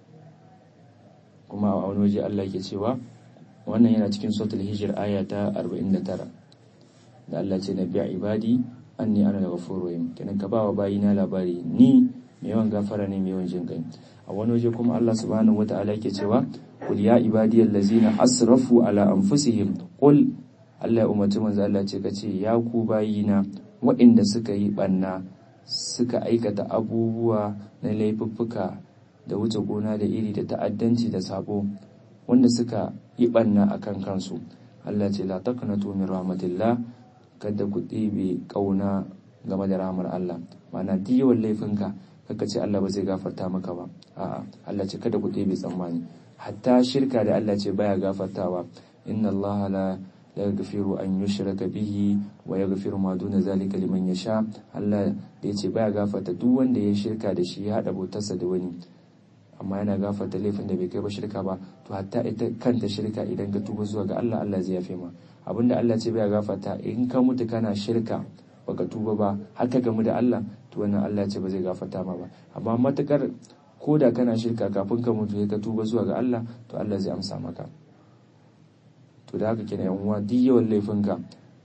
kuma a wani waje Allah ke cewa, wannan yana cikin suratul hijr aya ta arba'in da tara, da Allah ce nabbi ibadi anni ana al-ghafurur rahim, kenan ka bawa bayina labari ni mai yawan gafara ne, mai yawan jin kai. a wani waje kuma Allah subhanahu wata'ala yake cewa, qul ya ibadiyal ladzina asrafu ala anfusihim, qul, Allah ya umarci manzo Allah ce kace ya ku bayina waɗanda suka yi banna, suka aikata abubuwa na laifuffuka da wuce gona da iri da ta'addanci da sabo, wanda suka yi banna akan kansu. Allah ce la taqnatu min rahmatillah, kada ku ɗebe kauna game da rahmar Allah. ma'ana duk yawan laifinka kaka ce Allah ba zai gafarta maka ba, a'a Allah ce kada ku ɗebe tsammani. hatta shirka da Allah ce baya gafartawa, inna Allah la yaghfiru an yushraka bihi wa yaghfiru ma duna zalika liman yasha. Allah da yace baya gafarta duk wanda ya shirka da shi ya hada bautarsa da wani, amma yana gafarta laifin da bai kai ba shirka ba. to hatta ita kanta shirka idan ka tuba zuwa ga Allah, Allah zai yafe ma. abinda Allah ce baya gafarta, in ka mutu kana shirka baka tuba ba haka gamu da Allah, to wannan Allah ce ba zai gafarta ma ba. amma matakar koda kana shirka kafin ka mutu ka tuba zuwa ga Allah, to Allah zai amsa maka. to da haka kenan yan uwa, duk yawan laifinka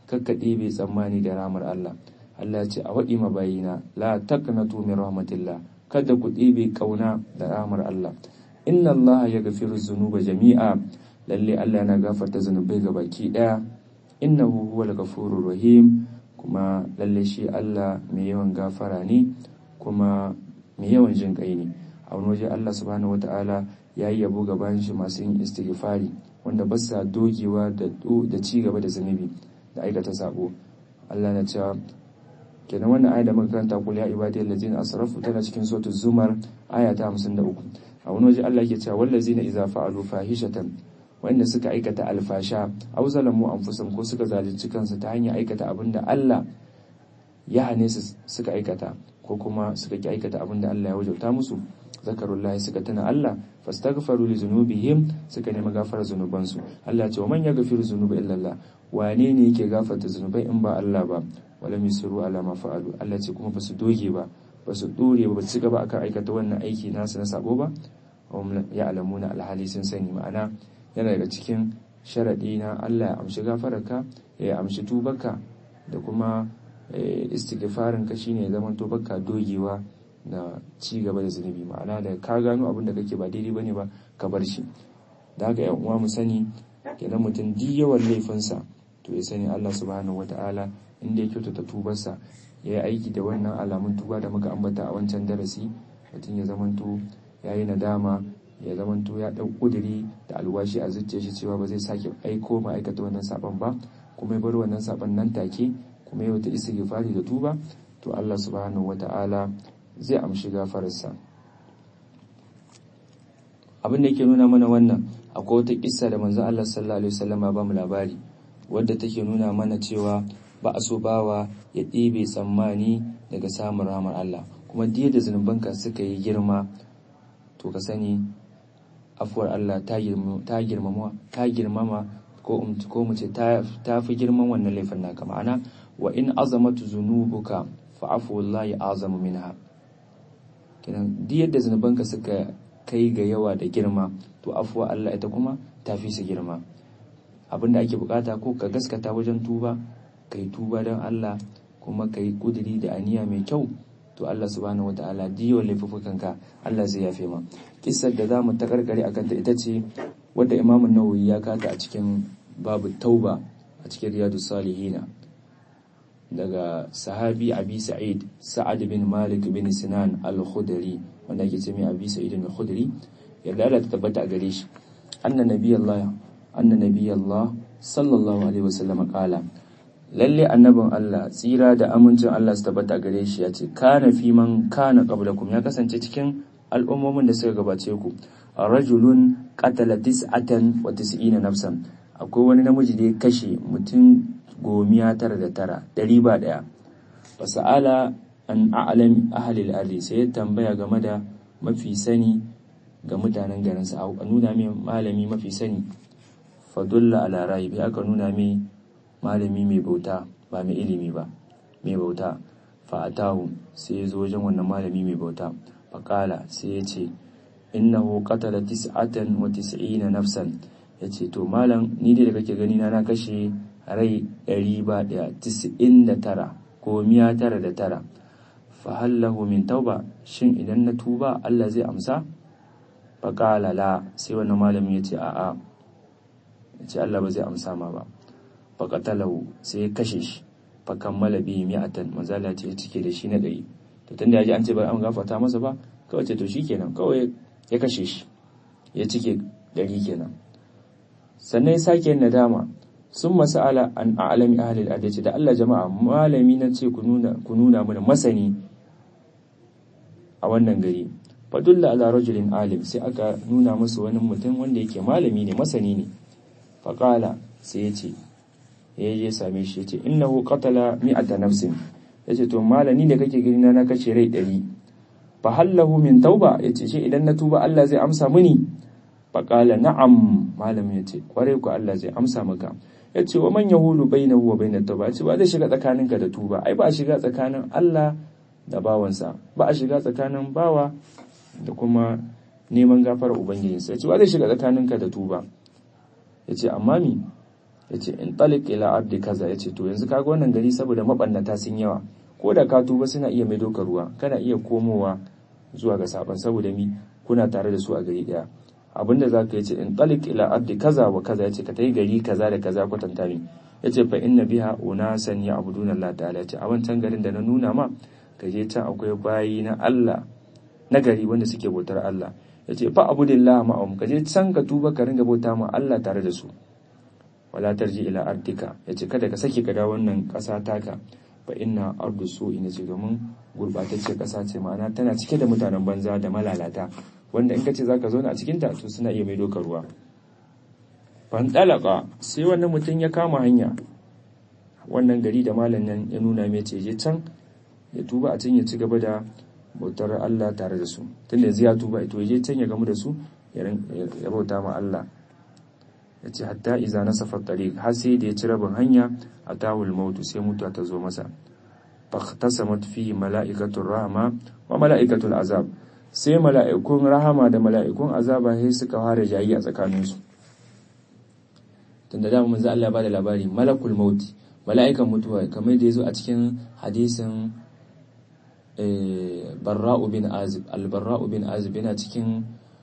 kakka ɗebe tsammani da rahmar Allah. Allah ce a waɗi mabayina la taqnatu min rahmatillah, kada ku ɗebe kauna da rahmar Allah. Inna Allah yaghfiru dhunuba jami'a, lalle Allah yana gafarta zunubai gabaki daya. Innahu huwal ghafurur rahim, kuma lalle shi Allah mai yawan gafara ne kuma mai yawan jin kai ne. A wani waje Allah subhanahu wataala yayi yabo ga bayan shi masu yin istighfari, wanda ba sa dogewa da da ci gaba da zunubi da aikata sabo. Allah na cewa kenan wannan aya da muka karanta, qul ya ibadiyal ladzina asrafu, tana cikin suratul zumar aya ta hamsin da uku. A wani waje Allah yake cewa wallazina idza fa'alu fahishatan, wanda suka aikata alfasha aw zalamu anfusahum, ko suka zalunci kansu ta hanyar aikata abinda Allah ya hane su suka aikata, ko kuma suka ki aikata abinda Allah ya wajauta musu, zakarullahi, suka tana Allah, fastaghfaru li zunubihim, suka nemi gafarar zunubansu. Allah ya ce wa man yaghfiru zunuba illa Allah, wane ne yake gafarta zunubai in ba Allah ba? Walam yusiru ala ma fa'alu, Allah ce kuma basu doge ba, basu dore ba, basu gaba akan aikata wannan aiki nasu na sabo ba. Hum ya'lamuna, alhali sun sani. Ma'ana yana daga cikin sharadi na Allah ya amshi gafararka, ya amshi tubarka, da kuma istighfarin ka shine ya zama to baka dogewa da ci gaba da zunubi. Ma'ana da ka gano abin da kake ba daidai bane ba, ka bar shi. Da haka yan uwa mu sani, kenan mutum duk yawan laifinsa to ya sani Allah subhanahu wataala inda ya kyautata tubarsa, ya yi aiki da wannan alamun tuba da muka ambata a wancan darasi, mutum ya zamanto ya yi nadama, ya zamanto ya ɗau ƙudiri da alwashi a zuciyar shi cewa ba zai sake aiko ma'aikata wannan saban ba, kuma ya bar wannan saban nan take, kuma ya wata istighfari da tuba, to Allah subhanahu wata'ala zai amshi gafararsa. Abin da yake nuna mana wannan, akwai wata kissa da manzon Allah sallallahu alaihi wasallam ba mu labari, wadda take nuna mana cewa ba a so bawa ya ɗebe tsammani daga samun rahmar Allah. Kuma diya da zunubanka suka yi girma, to ka sani afuwar Allah ta girmama ta girmama ko ko mu ce ta fi girman wannan laifin naka. Ma'ana wa in azamatu zunubuka fa afuwallahi azamu minha. Kenan diya da zunubanka suka kai ga yawa da girma, to afuwa Allah ita kuma ta fi su girma. Abinda ake bukata ko ka gaskata wajen tuba, kai tuba don Allah, kuma kai kudiri da aniya mai kyau, to Allah subhanahu wataala diyo laifukanka Allah zai yafe ma. Kissar da zamu ta karkare akan ta ita ce wadda Imam an-Nawawi ya kata a cikin babu tauba a cikin Riyadus Salihin, daga sahabi Abi Sa'id Sa'ad bin Malik bin Sinan al-Khudri, wanda yake ce mai Abi Sa'id al-Khudri, yadda Allah ta tabbata gare shi, anna nabiyallah anna nabiyallah sallallahu alaihi wasallam qala, lalle annabin Allah tsira da amincin Allah su tabbata gare shi ya ce, kana fi man kana qablakum, ya kasance cikin al'ummomin da suka gabace ku, rajulun qatala tis'atan wa tis'ina nafsan, akwai wani namiji da ya kashe mutum gomiya tara da tara, ɗari ba ɗaya. Fasa'ala an a'lam ahli al-ardi, sai ya tambaya game da mafi sani ga mutanen garinsa, a nuna mai malami mafi sani. Fadulla ala rahib, aka nuna mai malami mai bauta, ba mai ilimi ba, mai bauta. Fa'atahu, sai ya zo wajen wannan malami mai bauta. Faqala, sai ya ce, innahu qatala tis'atan wa tis'ina nafsan. Ya ce, to malam, ni dai da kake gani na na kashe rai ɗari ba ɗaya, tis'in da tara, ko miya tara da tara. Fa hallahu min tauba, shin idan na tuba Allah zai amsa? Faqala la, sai wannan malami ya ce a'a, ya ce Allah ba zai amsa ma ba. Faqatalahu, sai ya kashe shi. Fa kammala bihi mi'atan, manzala ce ya cike da shi na ɗari. To tunda ya ji an ce ba an gafarta masa ba, kawai ce to shikenan, kawai ya kashe shi, ya cike ɗari kenan. Sannan ya sake yin nadama, sun masa'ala an a'lami ahli al-ardi, da Allah jama'a, malami na ce ku nuna ku nuna mana masani a wannan gari. Fadulla ala rajulin alim, sai aka nuna musu wani mutum wanda yake malami ne, masani ne. Faqala, sai ya ce, ya je same shi, ya ce, innahu qatala mi'ata nafsin. Ya ce, to malami da kake gani na kashe rai ɗari. Fa hallahu min tauba, ya ce, shi idan na tuba Allah zai amsa mini? Faqala na'am, malamin ya ce, kware ku Allah zai amsa maka. Ya ce, wa man yahulu bainahu wa bainat tauba, ya ce, ba zai shiga tsakaninka da tuba, ai ba a shiga tsakanin Allah da bawansa, ba a shiga tsakanin bawa da kuma neman gafarar ubangijinsa. Ya ce, ba zai shiga tsakaninka da tuba. Ya ce, amma mi, yace in talik ila abdi kaza, yace to yanzu kaga wannan gari saboda mabannata sun yawa, ko da ka tuba suna iya maido ka ruwa, kana iya komowa zuwa ga saban saboda mi kuna tare da su a gari daya. Abinda zaka yace in talik ila abdi kaza wa kaza, yace ka tai gari kaza da kaza kwatanta mi, yace fa inna biha unasan ya'buduna Allah ta'ala, yace a wancan garin da na nuna ma kaje can akwai bayi na Allah na gari wanda suke bautar Allah, yace fa abudillah ma'um, kaje can ka tuba ka ringa bauta ma Allah tare da su. Wala tarji ila ardika, yace kada ka sake ka dawo wannan kasa taka, fa inna ardu su'in, yace domin gurbatacce kasa ce, ma'ana tana cike da mutanen banza da malalata wanda in kace zaka zauna a cikin ta to suna iya maido ka ruwa. Fantalaka, sai wannan mutum ya kama hanya wannan gari da malam nan ya nuna mai ce je can ya tuba a can ya ci gaba da bautar Allah tare da su, tunda yanzu ya tuba to je can ya gamu da su ya bauta ma Allah. Yace hatta iza nasafa tariq, har sai da ya ci rabin hanya atawul mautu, sai mutuwa ta zo masa. Faqtasamat fi mala'ikatur rahma wa mala'ikatul azab, sai mala'ikun rahama da mala'ikun azaba sai suka fara jayi a tsakaninsu. Tunda da mun za Allah ba da labari malakul mauti, mala'ikan mutuwa, kamar da yazo a cikin hadisin Barra'u bin Azib, al-Barra'u bin Azib yana cikin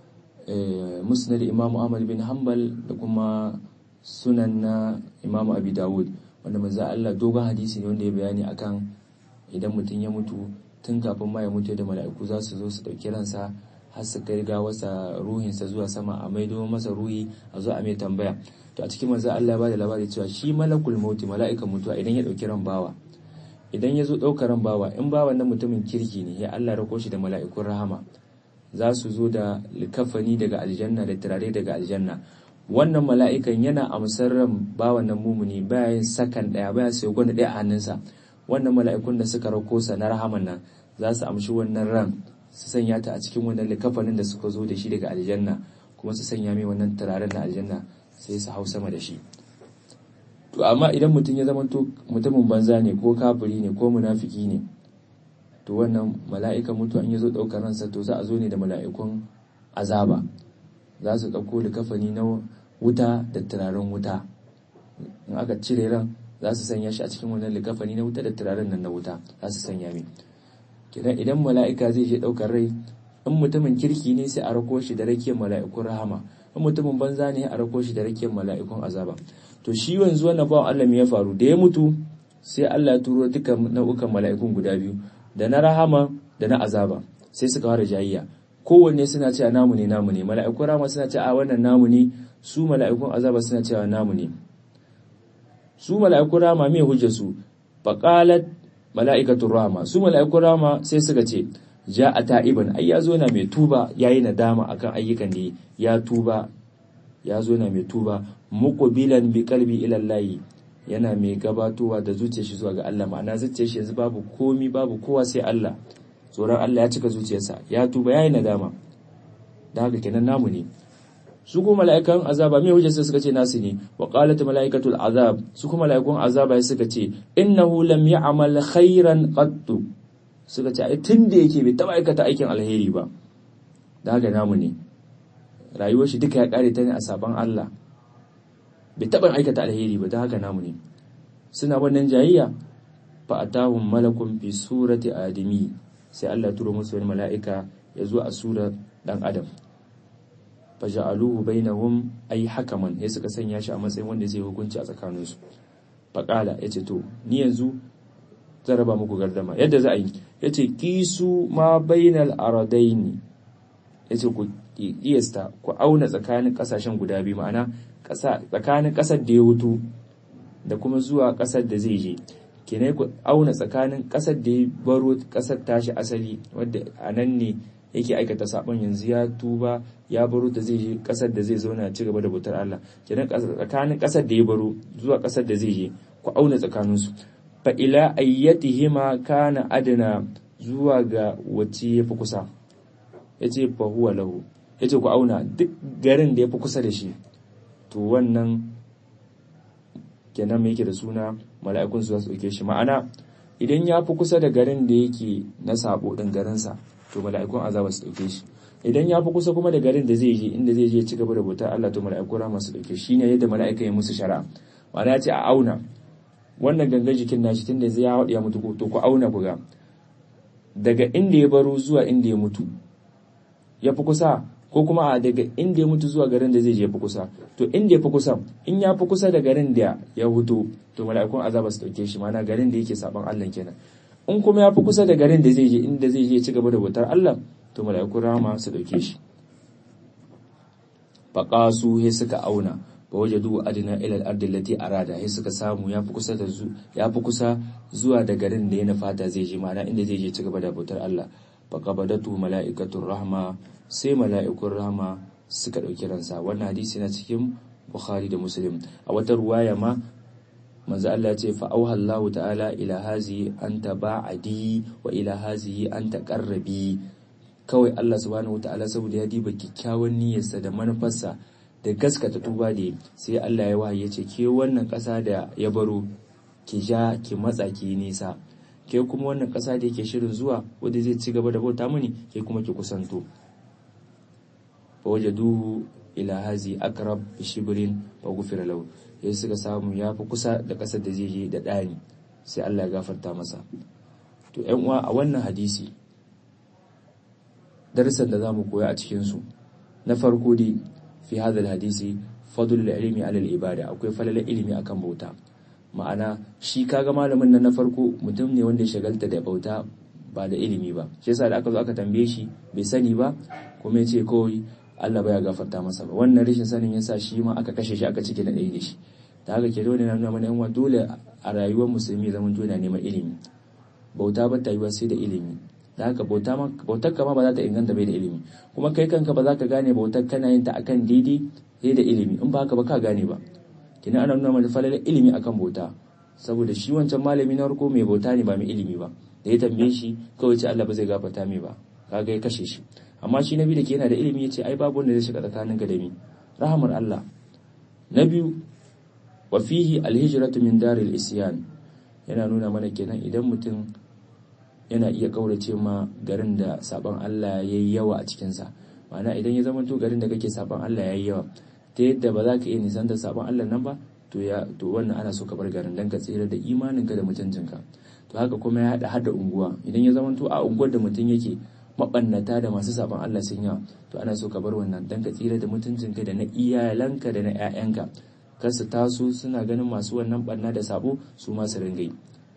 Musnad Imam Ahmad bin Hanbal da kuma Sunan na Imam Abi Dawud, wanda manzo Allah dogon hadisi ne wanda ya bayani akan idan mutum ya mutu tun kafin ma ya mutu da mala'iku za su zo su dauki ransa har su kai ga wasa ruhinsa zuwa sama, a maido masa ruhi a zo a mai tambaya. To a cikin manzo Allah ya bada labari cewa shi malakul mauti, mala'ikan mutuwa, idan ya dauki ran bawa, idan ya zo daukar ran bawa, in bawan nan mutumin kirki ne, ya Allah rako shi da mala'ikun rahama, za su zo da likafani daga aljanna da turare daga aljanna. Wannan mala'ikan yana amsar ran bawan nan mumuni bayan sakan daya, bayan sai gwanda daya a hannunsa. Wannan mala'ikun da suka rako sa na rahaman nan za su amshi wannan ran, su sanya ta a cikin wannan likafanin da suka zo da shi daga aljanna, kuma su sanya mai wannan turaren na aljanna, sai su hau sama da shi. To amma idan mutum ya zama to mutumin banza ne ko kafiri ne ko munafiki ne, to wannan mala'ika mutu an yazo daukar ransa, to za a zo ne da mala'ikun azaba, za su dauko likafani na wuta da turaren wuta. In aka cire ran za su sanya shi a cikin wannan likafani na wuta da turaren nan na wuta, za su sanya mai. Kidan idan mala'ika zai je daukar rai, in mutumin kirki ne sai a rako shi da rakiyar mala'ikun rahama, in mutumin banza ne a rako shi da rakiyar mala'ikun azaba. To shi yanzu wannan bawan Allah me ya faru da ya mutu, sai Allah ya turo duka nau'ukan mala'ikun guda biyu, da na rahama da na azaba, sai suka fara jayayya. Kowanne suna cewa namu ne namu ne, mala'ikun rahama suna cewa a wannan namu ne, su mala'ikun azaba suna cewa namu ne. Su mala'ikun rahama me hujjar su? Faqalat mala'ikatur rahama, su mala'ikun rahama sai suka ce ja'a ta'iban, ai ya zo na mai tuba, yayi nadama akan ayyukan da ya tuba, ya zo na mai tuba, muqbilan bi qalbi ila Allah, yana mai gabatowa da zuciyar shi zuwa ga Allah, ma'ana zuciyar shi yanzu babu komi babu kowa sai Allah, tsoron Allah ya cika zuciyarsa, ya tuba yayi nadama. Da haka kenan namu ne. Su kuma mala'ikan azaba me hujjar suka ce nasu ne, wa qalat mala'ikatul azab, su kuma mala'ikun azaba suka ce innahu lam ya'mal khairan qattu, suka ce ai tunda yake bai taba aikata aikin alheri ba. Da haka namu ne. Rayuwar shi duka ya kare ta ne a saban Allah, bai taba aikata alheri ba, da haka namu ne. Suna wannan jayayya, fa atahum malakun fi surati adami, sai Allah turo musu wani mala'ika ya zo a surar dan adam. Faja'aluhu bainahum ay hakaman, ya suka sanya shi a matsayin wanda zai hukunci a tsakaninsu. Faqala, yace to ni yanzu zan raba muku gardama yadda za a yi, yace kisu ma bainal aradaini, yace ku kiyasta ku auna tsakanin kasashen guda biyu, ma'ana kasa tsakanin kasar da ya hutu da kuma zuwa kasar da zai je, kenai ku auna tsakanin kasar da ya baro kasar tashi asali wadda anan ne yake aikata sabon, yanzu ya tuba ya baro ta zai je kasar da zai zauna ci gaba da bautar Allah, kenan tsakanin kasar da ya baro zuwa kasar da zai je ku auna tsakanin su. Fa ila ayyatihima kana adna, zuwa ga wacce yafi kusa, yace fa huwa lahu, yace ku auna duk garin da yafi kusa da shi, to wannan kenan me yake da suna mala'ikun su za su dauke shi, ma'ana idan ya fi kusa da garin da yake na sabo din garinsa, to mala'ikun azaba su dauke shi. Idan ya fi kusa kuma da garin da zai je inda zai je ci gaba da bautar Allah, to mala'ikun rahama su dauke shi. Shine yadda mala'ika ya musu shari'a, ma'ana ya ce a auna wannan gangan jikin nashi tunda zai ya haɗu ya mutu to ku auna buga daga inda ya baro zuwa inda ya mutu ya fi kusa ko kuma a daga inda ya mutu zuwa garin da zai je fi kusa to inda ya fi kusa in ya fi kusa da garin da ya huto to mala'ikun azaba su dauke shi ma'ana garin da yake saban Allah kenan in kuma ya fi kusa da garin da zai je inda zai je ci gaba da bautar Allah to mala'ikun rahama su dauke shi faqasu he suka auna fa wajadu adna ila al-ardi allati arada he suka samu ya fi kusa da zu ya fi kusa zuwa da garin da ya nufata zai je ma'ana inda zai je ci gaba da bautar Allah faqabadatu mala'ikatur rahma sai mala'ikun rahma suka dauki ransa wannan hadisi na cikin Bukhari da Muslim a wata ruwaya ma manzo Allah ya ce fa auha Allah ta'ala ila hazi anta ba'adi wa ila hazi anta qarrabi kawai Allah subhanahu ta'ala saboda ya diba kikkiawan niyyarsa da manufarsa da gaskata tuba da sai Allah ya wahaye ce ke wannan kasa da ya baro ki ja ki matsa ki nisa ke kuma wannan kasa da yake shirin zuwa wanda zai ci gaba da bauta mini ke kuma ki kusanto fa wajaduhu ila hazi aqrab bi shibrin fa ghufira lahu sai suka samu ya fi kusa da kasar da zai je da dani sai Allah ya gafarta masa to ƴan uwa a wannan hadisi darasin da zamu koya a cikin su na farko dai fi hadal hadisi fadlul ilmi ala al ibada akwai falala ilimi akan bauta ma'ana shi kaga malamin nan na farko mutum ne wanda ya shagalta da bauta ba da ilimi ba shi yasa da aka zo aka tambaye shi bai sani ba kuma yace kawai Allah baya gafarta masa ba wannan rashin sanin yasa shi ma aka kashe shi aka cike da ɗaya da shi da haka ke dole na nuna mana yan dole a rayuwar musulmi zaman dole neman ilimi bauta ba ta yiwa sai da ilimi da haka bauta ma bautar ka ma ba za ta inganta bai da ilimi kuma kai kanka ba za ka gane bautar kana yin ta akan daidai sai da ilimi in ba haka ba ka gane ba kina ana nuna mana falalar ilimi akan bauta saboda shi wancan malami na farko mai bauta ne ba mai ilimi ba da ya tambaye shi kawai ce Allah ba zai gafarta mai ba kaga ya kashe shi amma shi nabi da ke yana da ilimi ya ce ai babu wanda zai shiga tsakaninka da ni rahamar Allah na biyu wa fihi alhijratu min daril isyan yana nuna mana kenan idan mutum yana iya kaurace ma garin da saban Allah yayi yawa a cikin sa ma'ana idan ya zama to garin da kake saban Allah yayi yawa ta yadda ba za ka iya nisan da saban Allah nan ba to ya to wannan ana so ka bar garin dan ka tsira da imaninka da mutuncinka to haka kuma ya hada hada unguwa idan ya zama to a unguwar da mutum yake mabannata da masu saban Allah sun yawa to ana so ka bar wannan dan ka tsira da mutuncinka da na iyalanka da na ƴaƴanka kar su taso suna ganin masu wannan barna da sabo su ma su ringai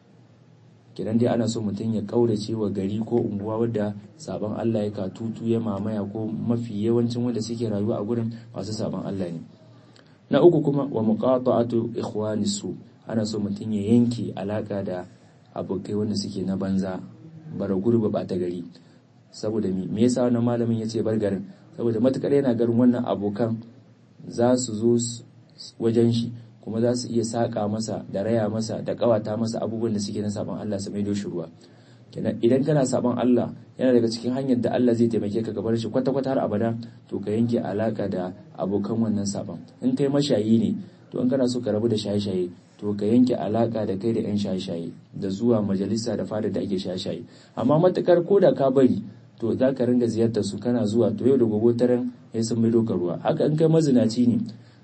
kidan dai ana so mutum ya kaurace wa gari ko unguwa wadda saban Allah ya katutu ya mamaya ko mafi yawancin wanda suke rayuwa a gurin masu saban Allah ne na uku kuma wa muqata'atu ikhwanis su ana so mutum ya yanke alaka da abokai wanda suke na banza bara gurba ba ta gari saboda me me yasa wannan malamin yace bar garin saboda matakar yana garin wannan abokan za su zo wajen shi kuma za su iya saka masa da raya masa da kawata masa abubuwan da suke na saban Allah su maido shi ruwa kenan idan kana saban Allah yana daga cikin hanyar da Allah zai taimake ka gabar shi kwata kwata har abada to ka yanke alaka da abokan wannan saban in kai mashayi ne to in kana so ka rabu da shaye-shaye to ka yanke alaka da kai da yan shaye-shaye da zuwa majalisa da fada da ake shaye-shaye amma matakar koda ka bari to za ka ringa ziyartar su kana zuwa to yau da gobe taran ya san mai doka ruwa haka in kai mazinaci ne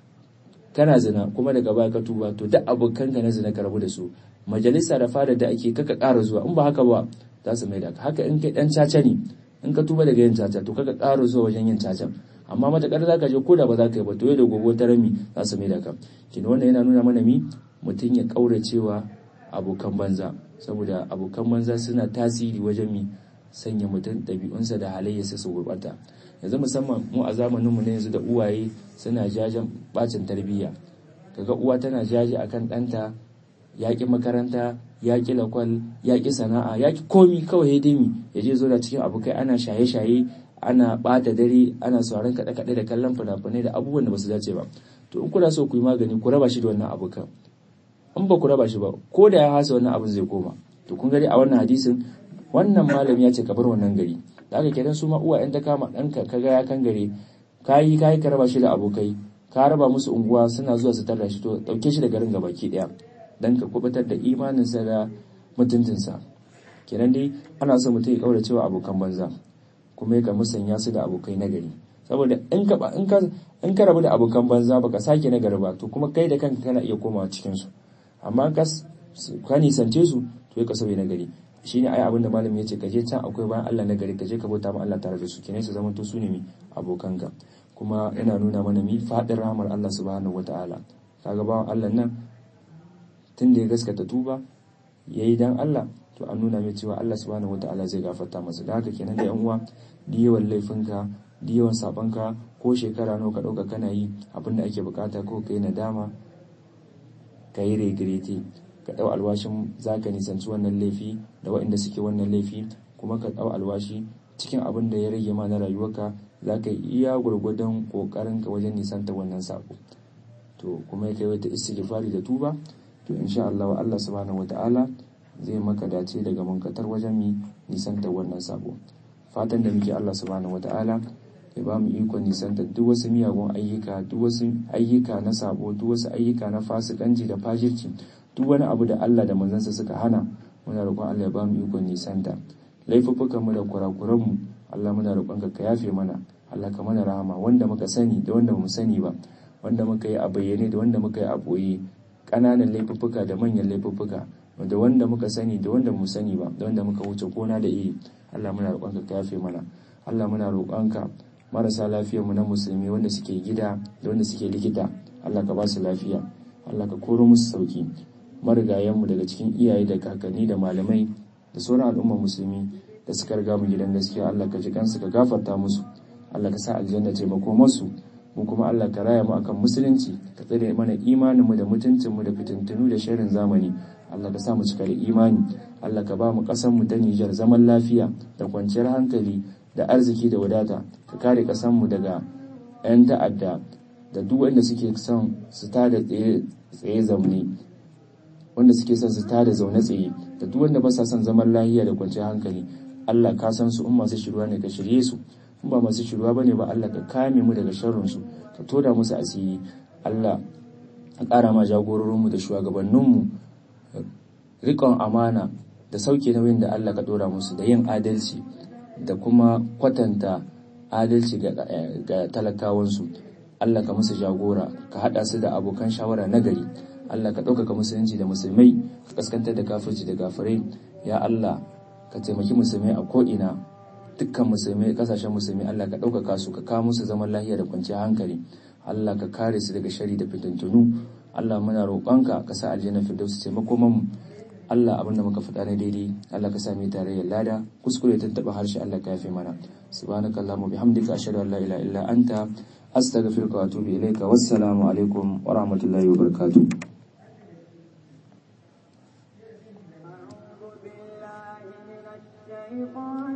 kana zina kuma daga baya ka tuba to duk abokanka na zina ka rabu da su majalisa da fada da ake kaka ƙara zuwa in ba haka ba za su mai da haka in kai dan caca ne in ka tuba daga yin caca to kaka ƙara zuwa wajen yin cacan amma matakar za ka je ko da ba za ka yi ba to yau da gobe ta rami za su mai da ka kina wannan yana nuna mana mi mutum ya kauracewa abokan banza saboda abokan banza suna tasiri wajen mi sanya mutum ɗabi'unsa da halayyarsa su gurɓata yanzu musamman mu a zamaninmu na yanzu da uwaye suna jajen bacin tarbiyya kaga uwa tana jaji akan ɗanta ya ƙi makaranta ya ƙi lakwal ya ƙi sana'a ya ƙi komi kawai ya dimi ya je zo da cikin abokai ana shaye-shaye ana ɓata dare ana sauran kaɗe-kaɗe da kallon fina-finai da abubuwan da ba su dace ba to in kuna so ku yi magani ku raba shi da wannan abokan in ba ku raba shi ba ko da ya hasa wannan abin zai koma to kun gani a wannan hadisin wannan malami ya ce ka bar wannan gari da aka kenan su ma uwa in ta kama ɗanka ka ga ya kan gare kayi kayi ka raba shi da abokai ka raba musu unguwa suna zuwa su tarra shi to dauke shi da garin gabaki daya dan ka kubutar da imaninsa da mutuntunsa kenan dai ana so mutum ya kaura cewa abokan banza kuma ya musanya su da abokai na gari saboda in ka in ka in ka rabu da abokan banza baka sake na gari ba to kuma kai da kanka kana iya komawa cikin su, amma ka ka nisance su to ka sauye na gari. shine ai abin da malami yace kaje can akwai bayan Allah na gari kaje ka bauta ma Allah tare da su, kine su zaman to su ne mi abokanka. kuma yana nuna mana mi fadin rahmar Allah subhanahu wataala. kaga bawan Allah nan tunda ya gaskata tuba yayi dan Allah, to an nuna mai cewa Allah subhanahu wataala zai gafarta masa. da haka kenan da yan uwa, diyawan laifinka, diyawan sabanka, ko shekara nawa ka dauka kana yi, abinda ake bukata ko kai nadama, kai regrete, ka dau alwashin zaka nisanci wannan laifi da waɗanda suke wannan laifi, kuma ka dau alwashi cikin abin da ya rage ma na rayuwarka zaka yi iya gurgurdan kokarin ka wajen nisanta wannan sako. to kuma kai wata istighfari da tuba, to insha Allah Allah subhanahu wataala zai maka dace daga munkatar wajen mi nisanta wannan sako. fatan da muke Allah subhanahu wataala ya ba mu ikon nisanta duk wasu miyagun ayyuka, duk wasu ayyuka na sabo, duk wasu ayyuka na fasikanci da fajirci, duk wani abu da Allah da manzansa suka hana, muna roƙon Allah ya ba mu ikon nisanta. laifuffukan mu da kurakuran mu Allah muna roƙon ka yafe mana, Allah ka mana rahama, wanda muka sani da wanda bamu sani ba, wanda muka yi a bayyane da wanda muka yi a boye, ƙananan laifuffuka da manyan laifuffuka, da wanda muka sani da wanda mu sani ba, da wanda muka wuce gona da iri, Allah muna roƙonka ka yafe mana. Allah muna roƙonka marasa lafiyar mu na musulmi wanda suke gida da wanda suke likita, Allah ka ba su lafiya, Allah ka koro musu sauki. marigayen mu daga cikin iyaye da kakanni da malamai da sauran al'ummar musulmi da suka riga mu gidan gaskiya, Allah ka ji kansu ka gafarta musu, Allah ka sa aljanna ce makomarsu. mu kuma Allah ka raya mu akan musulunci, ka tsare mana imaninmu da mutuncinmu da fitintunu da sharrin zamani. Allah ka sa mu cika da imani. Allah ka ba mu ƙasar mu ta Nijar zaman lafiya da kwanciyar hankali da arziki da wadata. Ka kare ƙasar mu daga 'yan ta'adda da duk wanda suke son su tada tsaye tsaye zaune, wanda suke son su tada zaune tsaye, da duk wanda ba sa son zaman lafiya da kwanciyar hankali. Allah ka san su, in masu shirwa ne ka shirye su, in ba masu shirwa bane ba Allah ka kame mu daga sharrin su, ka toda musu asiri. Allah ka ƙara ma jagororin mu da shugabannin mu riƙon amana da sauke nauyin da Allah ka dora musu, da yin adalci da kuma kwatanta adalci ga, ga talakawan su. Allah ka musu jagora, ka hada su da abokan shawara nagari. Allah ka ɗaukaka musulunci da musulmai, ka kaskantar da kafirci da gafirai. Ya Allah ka taimaki musulmai a ko'ina, dukkan musulmai, kasashen musulmai, Allah ka ɗaukaka su, ka kawo musu zaman lafiya da kwanciyar hankali. Allah ka kare su daga shari da fitintunu. Allah muna roƙonka ka sa aljanna firdausi ce makoman mu. Allah abinda muka faɗa na daidai Allah ka sa mu tarayyar lada, kuskure ta taba harshe Allah ka yafe mana. Subhanakallahumma bihamdika ashhadu an la ilaha illa anta astaghfiruka wa atubu ilaika. Wassalamu alaikum wa rahmatullahi wa barakatuh.